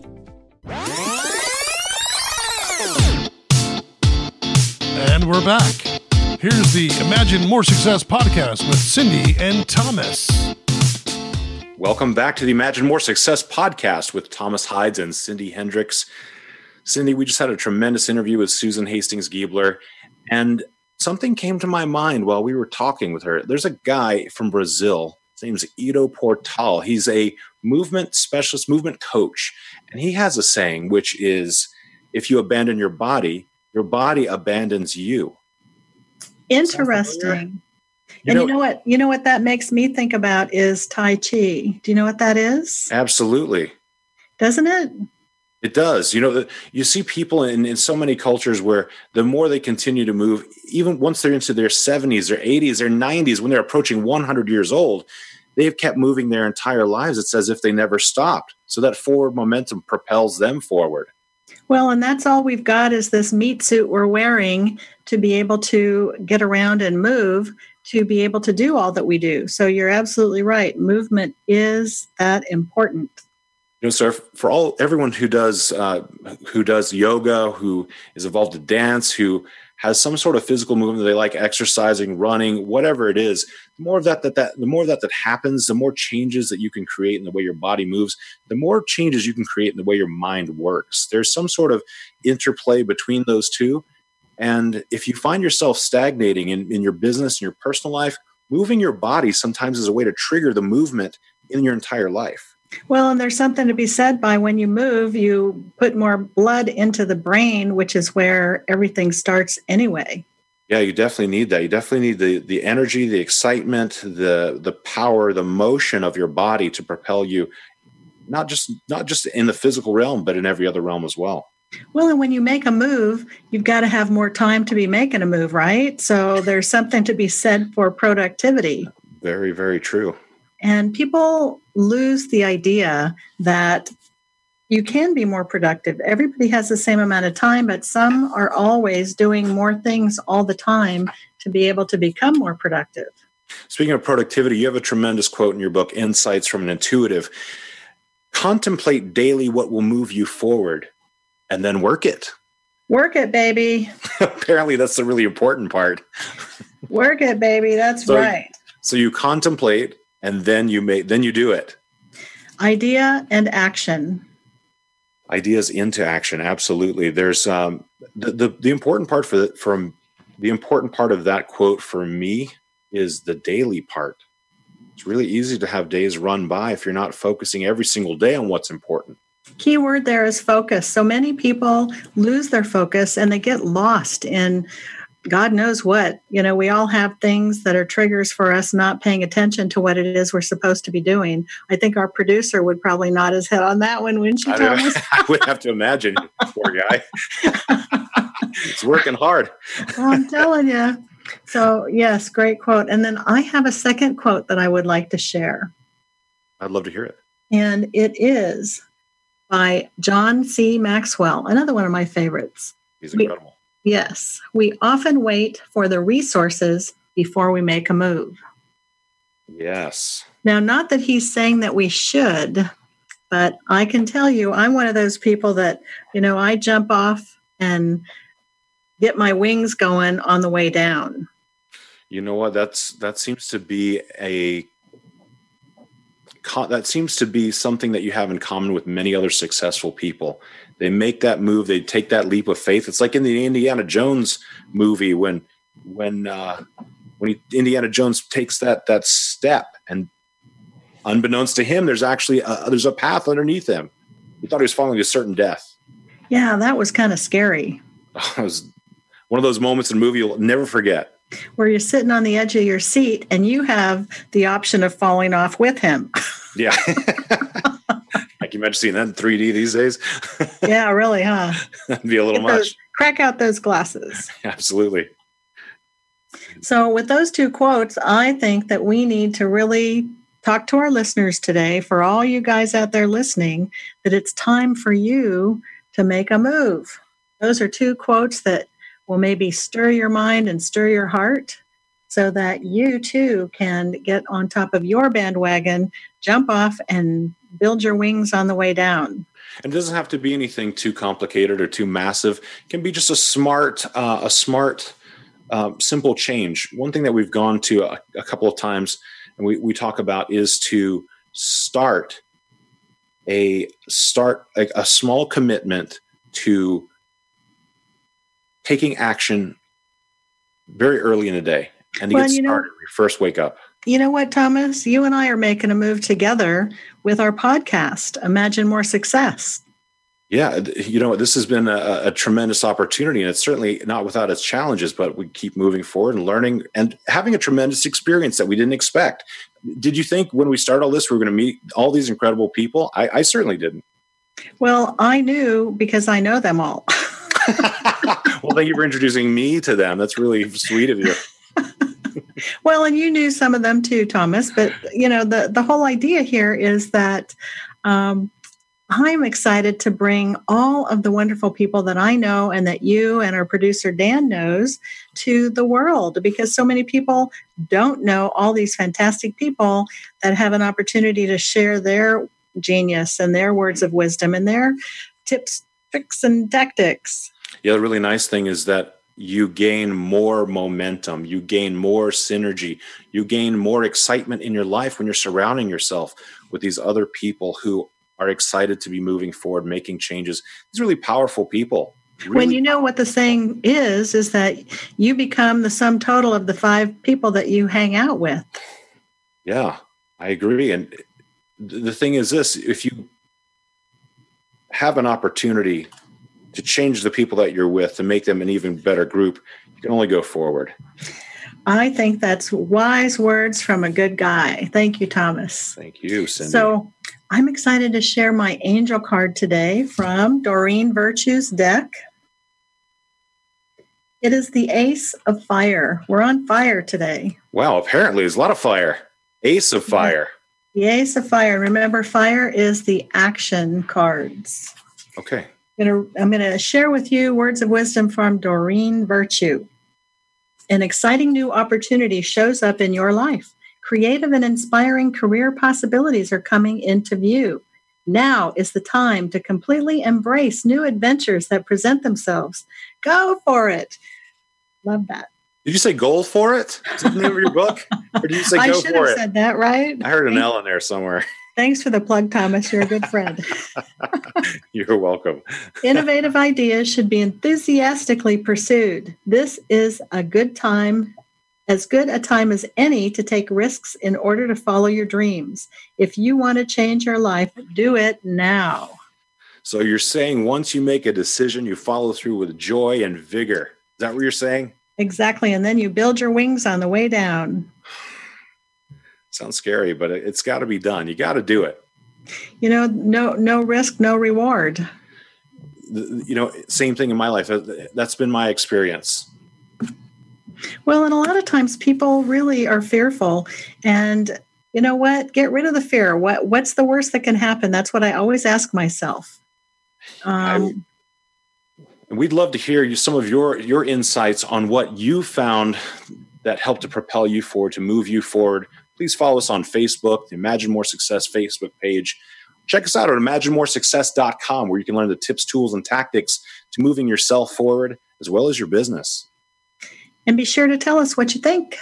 Speaker 1: And we're back. Here's the Imagine More Success podcast with Cindy and Thomas.
Speaker 2: Welcome back to the Imagine More Success podcast with Thomas Hides and Cindy Hendricks. Cindy, we just had a tremendous interview with Susan Hastings Giebler, and something came to my mind while we were talking with her. There's a guy from Brazil. His name's Ido Portal. He's a movement specialist, movement coach, and he has a saying, which is, if you abandon your body, your body abandons you.
Speaker 3: Interesting.
Speaker 2: You
Speaker 3: and
Speaker 2: know,
Speaker 3: you know what? You know what that makes me think about is Tai Chi. Do you know what that is?
Speaker 2: Absolutely.
Speaker 3: Doesn't it?
Speaker 2: It does. You know, the, you see people in, in so many cultures where the more they continue to move, even once they're into their seventies, their eighties, their nineties, when they're approaching one hundred years old, they've kept moving their entire lives. It's as if they never stopped. So that forward momentum propels them forward.
Speaker 3: Well, and that's all we've got is this meat suit we're wearing to be able to get around and move, to be able to do all that we do. So you're absolutely right. Movement is that important.
Speaker 2: You know, sir, for all everyone who does uh, who does yoga, who is involved in dance, who has some sort of physical movement, they like exercising, running, whatever it is, the more of that, that, that the more of that that happens, the more changes that you can create in the way your body moves, the more changes you can create in the way your mind works. There's some sort of interplay between those two. And if you find yourself stagnating in, in your business and your personal life, moving your body sometimes is a way to trigger the movement in your entire life.
Speaker 3: Well, and there's something to be said by when you move, you put more blood into the brain, which is where everything starts anyway.
Speaker 2: Yeah, you definitely need that. You definitely need the the energy, the excitement, the the power, the motion of your body to propel you, not just not just in the physical realm, but in every other realm as well.
Speaker 3: Well, and when you make a move, you've got to have more time to be making a move, right? So there's something to be said for productivity.
Speaker 2: Very, very true.
Speaker 3: And people lose the idea that you can be more productive. Everybody has the same amount of time, but some are always doing more things all the time to be able to become more productive.
Speaker 2: Speaking of productivity, you have a tremendous quote in your book, Insights from an Intuitive. Contemplate daily what will move you forward and then work it.
Speaker 3: Work it, baby.
Speaker 2: Apparently, that's the really important part.
Speaker 3: Work it, baby. That's
Speaker 2: so,
Speaker 3: right.
Speaker 2: So you contemplate and then you make, then you do it.
Speaker 3: Idea and action.
Speaker 2: Ideas into action. Absolutely. There's um, the, the the important part for the, from the important part of that quote for me is the daily part. It's really easy to have days run by if you're not focusing every single day on what's important.
Speaker 3: Key word there is focus. So many people lose their focus and they get lost in God knows what. You know, we all have things that are triggers for us not paying attention to what it is we're supposed to be doing. I think our producer would probably nod his head on that one, wouldn't you, Thomas?
Speaker 2: I would have to imagine, poor guy. He's working hard.
Speaker 3: I'm telling you. So, yes, great quote. And then I have a second quote that I would like to share.
Speaker 2: I'd love to hear it.
Speaker 3: And it is by John C. Maxwell, another one of my favorites.
Speaker 2: He's incredible.
Speaker 3: We, yes. We often wait for the resources before we make a move.
Speaker 2: Yes.
Speaker 3: Now, not that he's saying that we should, but I can tell you, I'm one of those people that, you know, I jump off and get my wings going on the way down.
Speaker 2: You know what? That's that seems to be a that seems to be something that you have in common with many other successful people. They make that move. They take that leap of faith. It's like in the Indiana Jones movie when when uh, when he, Indiana Jones takes that that step, and unbeknownst to him, there's actually a, there's a path underneath him. He thought he was falling to certain death.
Speaker 3: Yeah, that was kind of scary.
Speaker 2: It was one of those moments in a movie you'll never forget.
Speaker 3: Where you're sitting on the edge of your seat and you have the option of falling off with him.
Speaker 2: Yeah. I can imagine seeing that in three D these days.
Speaker 3: Yeah, really, huh?
Speaker 2: That'd be a little
Speaker 3: Get
Speaker 2: much.
Speaker 3: Those, crack out those glasses.
Speaker 2: Absolutely.
Speaker 3: So with those two quotes, I think that we need to really talk to our listeners today, for all you guys out there listening, that it's time for you to make a move. Those are two quotes that will maybe stir your mind and stir your heart so that you too can get on top of your bandwagon, jump off and build your wings on the way down.
Speaker 2: And it doesn't have to be anything too complicated or too massive. It can be just a smart, uh, a smart, uh, simple change. One thing that we've gone to a, a couple of times and we, we talk about is to start a start a, a small commitment to taking action very early in the day and to
Speaker 3: well,
Speaker 2: get
Speaker 3: you
Speaker 2: started
Speaker 3: know,
Speaker 2: when you first wake up.
Speaker 3: You know what, Thomas? You and I are making a move together with our podcast, Imagine More Success.
Speaker 2: Yeah, you know, this has been a, a tremendous opportunity, and it's certainly not without its challenges, but we keep moving forward and learning and having a tremendous experience that we didn't expect. Did you think when we started all this, we were going to meet all these incredible people? I, I certainly didn't.
Speaker 3: Well, I knew because I know them all.
Speaker 2: Well, thank you for introducing me to them. That's really sweet of you.
Speaker 3: Well, and you knew some of them too, Thomas. But, you know, the, the whole idea here is that um, I'm excited to bring all of the wonderful people that I know and that you and our producer Dan knows to the world, because so many people don't know all these fantastic people that have an opportunity to share their genius and their words of wisdom and their tips, tricks, and tactics.
Speaker 2: Yeah, the really nice thing is that you gain more momentum, you gain more synergy, you gain more excitement in your life when you're surrounding yourself with these other people who are excited to be moving forward, making changes. These really powerful people. Really
Speaker 3: when you know what the saying is, is that you become the sum total of the five people that you hang out with.
Speaker 2: Yeah, I agree. And the thing is this, if you have an opportunity to change the people that you're with, to make them an even better group, you can only go forward.
Speaker 3: I think that's wise words from a good guy. Thank you, Thomas.
Speaker 2: Thank you, Cindy.
Speaker 3: So I'm excited to share my angel card today from Doreen Virtue's deck. It is the Ace of Fire. We're on fire today.
Speaker 2: Wow, apparently there's a lot of fire. Ace of Fire.
Speaker 3: The Ace of Fire. Remember, fire is the action cards.
Speaker 2: Okay.
Speaker 3: I'm going to, I'm going to share with you words of wisdom from Doreen Virtue. An exciting new opportunity shows up in your life. Creative and inspiring career possibilities are coming into view. Now is the time to completely embrace new adventures that present themselves. Go for it. Love that.
Speaker 2: Did you say goal for it? Is that the name of your book? Or did you say go for it?
Speaker 3: I should have said that, right?
Speaker 2: I heard an L in there somewhere.
Speaker 3: Thanks for the plug, Thomas. You're a good friend.
Speaker 2: You're welcome.
Speaker 3: Innovative ideas should be enthusiastically pursued. This is a good time, as good a time as any to take risks in order to follow your dreams. If you want to change your life, do it now.
Speaker 2: So you're saying once you make a decision, you follow through with joy and vigor. Is that what you're saying?
Speaker 3: Exactly. And then you build your wings on the way down.
Speaker 2: Sounds scary, but it's got to be done. You got to do it.
Speaker 3: You know, no, no risk, no reward.
Speaker 2: You know, same thing in my life. That's been my experience.
Speaker 3: Well, and a lot of times people really are fearful. And you know what? Get rid of the fear. What What's the worst that can happen? That's what I always ask myself. Um,
Speaker 2: I, we'd love to hear you, some of your, your insights on what you found that helped to propel you forward, to move you forward. Please follow us on Facebook, the Imagine More Success Facebook page. Check us out at imagine more success dot com, where you can learn the tips, tools, and tactics to moving yourself forward as well as your business.
Speaker 3: And be sure to tell us what you think.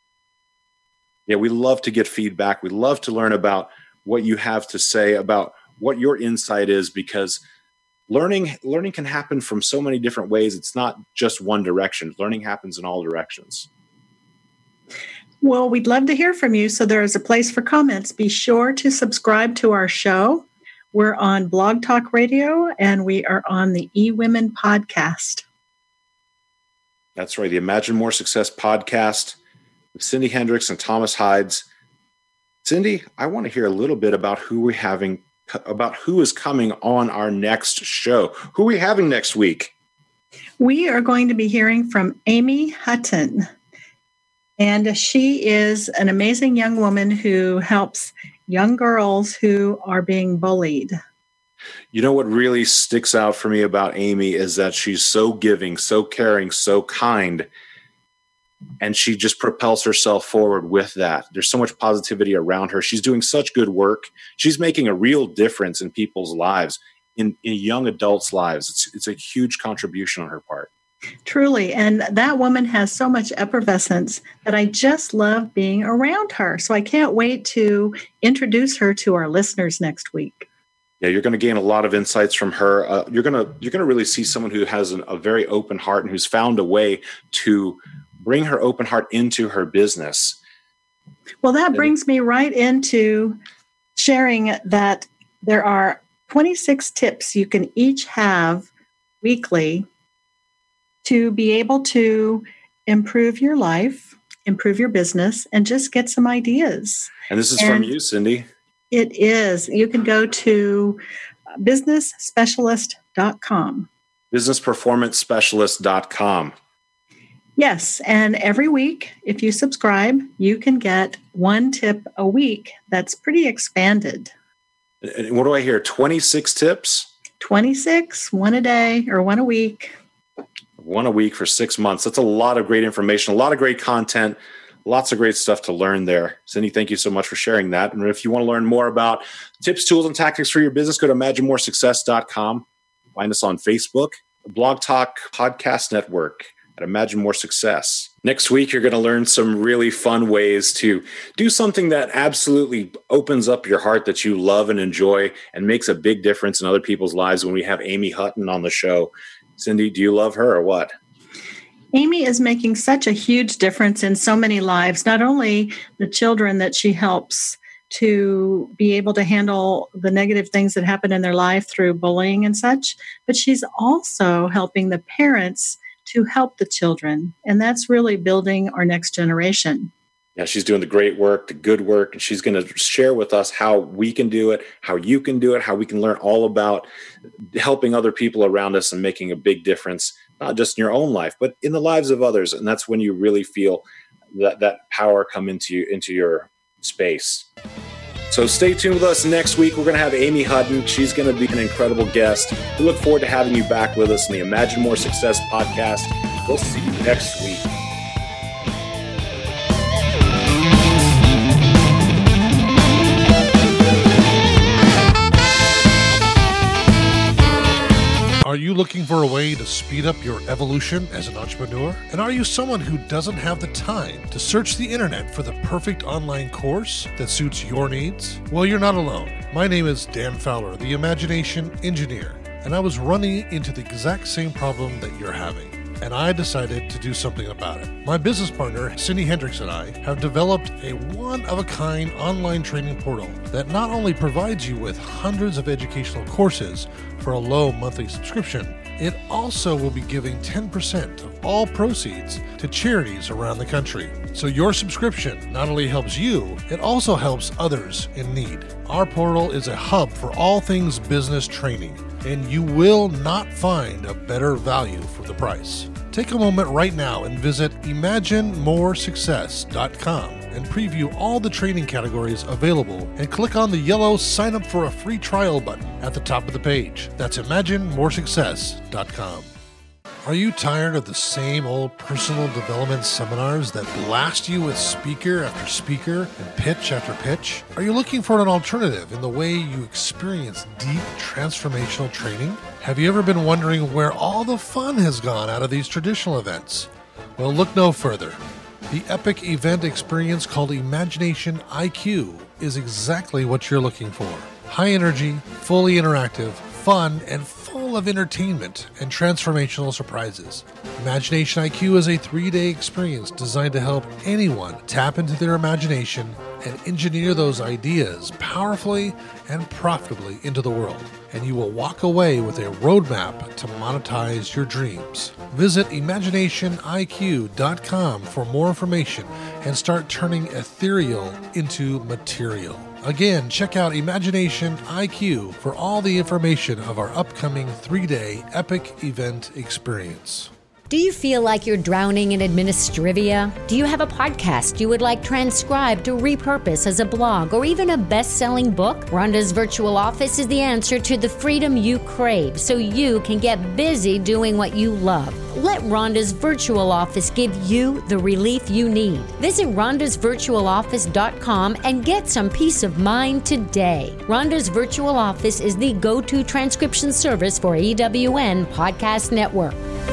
Speaker 2: Yeah, we love to get feedback. We love to learn about what you have to say, about what your insight is, because learning learning can happen from so many different ways. It's not just one direction. Learning happens in all directions.
Speaker 3: Well, we'd love to hear from you, so there is a place for comments. Be sure to subscribe to our show. We're on Blog Talk Radio, and we are on the eWomen podcast.
Speaker 2: That's right, the Imagine More Success podcast with Cindy Hendricks and Thomas Hides. Cindy, I want to hear a little bit about who we're having, about who is coming on our next show. Who are we having next week?
Speaker 3: We are going to be hearing from Amy Hutton. And she is an amazing young woman who helps young girls who are being bullied.
Speaker 2: You know what really sticks out for me about Amy is that she's so giving, so caring, so kind, and she just propels herself forward with that. There's so much positivity around her. She's doing such good work. She's making a real difference in people's lives, in, in young adults' lives. It's, it's a huge contribution on her part.
Speaker 3: Truly. And that woman has so much effervescence that I just love being around her. So I can't wait to introduce her to our listeners next week.
Speaker 2: Yeah, you're going to gain a lot of insights from her. Uh, you're going to you're going to really see someone who has an, a very open heart and who's found a way to bring her open heart into her business.
Speaker 3: Well, that brings me right into sharing that there are twenty-six tips you can each have weekly to be able to improve your life, improve your business, and just get some ideas.
Speaker 2: And this is
Speaker 3: and
Speaker 2: from you, Cindy.
Speaker 3: It is. You can go to business specialist dot com.
Speaker 2: business performance specialist dot com.
Speaker 3: Yes, and every week, if you subscribe, you can get one tip a week that's pretty expanded.
Speaker 2: And what do I hear? twenty-six tips?
Speaker 3: twenty-six, one a day or one a week.
Speaker 2: One a week for six months. That's a lot of great information, a lot of great content, lots of great stuff to learn there. Cindy, thank you so much for sharing that. And if you want to learn more about tips, tools, and tactics for your business, go to imagine more success dot com. Find us on Facebook, Blog Talk Podcast Network, at Imagine More Success. Next week, you're going to learn some really fun ways to do something that absolutely opens up your heart that you love and enjoy and makes a big difference in other people's lives when we have Amy Hutton on the show. Cindy, do you love her or what?
Speaker 3: Amy is making such a huge difference in so many lives, not only the children that she helps to be able to handle the negative things that happen in their life through bullying and such, but she's also helping the parents to help the children. And that's really building our next generation.
Speaker 2: Yeah, she's doing the great work, the good work, and she's going to share with us how we can do it, how you can do it, how we can learn all about helping other people around us and making a big difference, not just in your own life, but in the lives of others. And that's when you really feel that, that power come into you, into your space. So stay tuned with us next week. We're going to have Amy Hutton. She's going to be an incredible guest. We look forward to having you back with us in the Imagine More Success podcast. We'll see you next week.
Speaker 1: Are you looking for a way to speed up your evolution as an entrepreneur? And are you someone who doesn't have the time to search the internet for the perfect online course that suits your needs? Well, you're not alone. My name is Dan Fowler, the Imagination Engineer, and I was running into the exact same problem that you're having. And I decided to do something about it. My business partner, Cindy Hendricks, and I have developed a one-of-a-kind online training portal that not only provides you with hundreds of educational courses for a low monthly subscription, it also will be giving ten percent of all proceeds to charities around the country. So your subscription not only helps you, it also helps others in need. Our portal is a hub for all things business training, and you will not find a better value for the price. Take a moment right now and visit imagine more success dot com and preview all the training categories available and click on the yellow sign up for a free trial button at the top of the page. That's imagine more success dot com. Are you tired of the same old personal development seminars that blast you with speaker after speaker and pitch after pitch? Are you looking for an alternative in the way you experience deep transformational training? Have you ever been wondering where all the fun has gone out of these traditional events? Well, look no further. The epic event experience called Imagination I Q is exactly what you're looking for. High energy, fully interactive, fun, and full of entertainment and transformational surprises. Imagination I Q is a three-day experience designed to help anyone tap into their imagination and engineer those ideas powerfully and profitably into the world. And you will walk away with a roadmap to monetize your dreams. Visit imagination I Q dot com for more information and start turning ethereal into material. Again, check out Imagination I Q for all the information of our upcoming three-day epic event experience.
Speaker 6: Do you feel like you're drowning in administrivia? Do you have a podcast you would like transcribed to repurpose as a blog or even a best-selling book? Rhonda's Virtual Office is the answer to the freedom you crave so you can get busy doing what you love. Let Rhonda's Virtual Office give you the relief you need. Visit rhondas virtual office dot com and get some peace of mind today. Rhonda's Virtual Office is the go-to transcription service for E W N Podcast Network.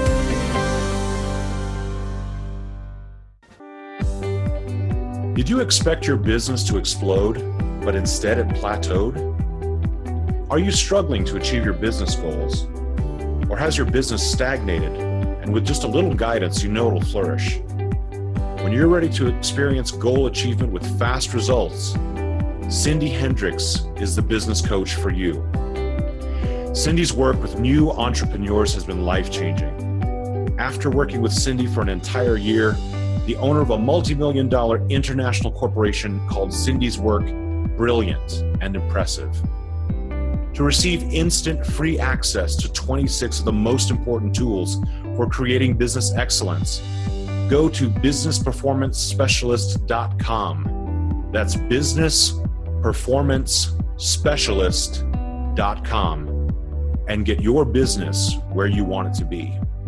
Speaker 4: Did you expect your business to explode, but instead it plateaued? Are you struggling to achieve your business goals? Or has your business stagnated, and with just a little guidance, you know it'll flourish? When you're ready to experience goal achievement with fast results, Cindy Hendricks is the business coach for you. Cindy's work with new entrepreneurs has been life-changing. After working with Cindy for an entire year, the owner of a multi-million dollar international corporation called Cindy's Work brilliant and impressive. To receive instant free access to twenty-six of the most important tools for creating business excellence, go to business performance specialist dot com. That's business performance specialist dot com and get your business where you want it to be.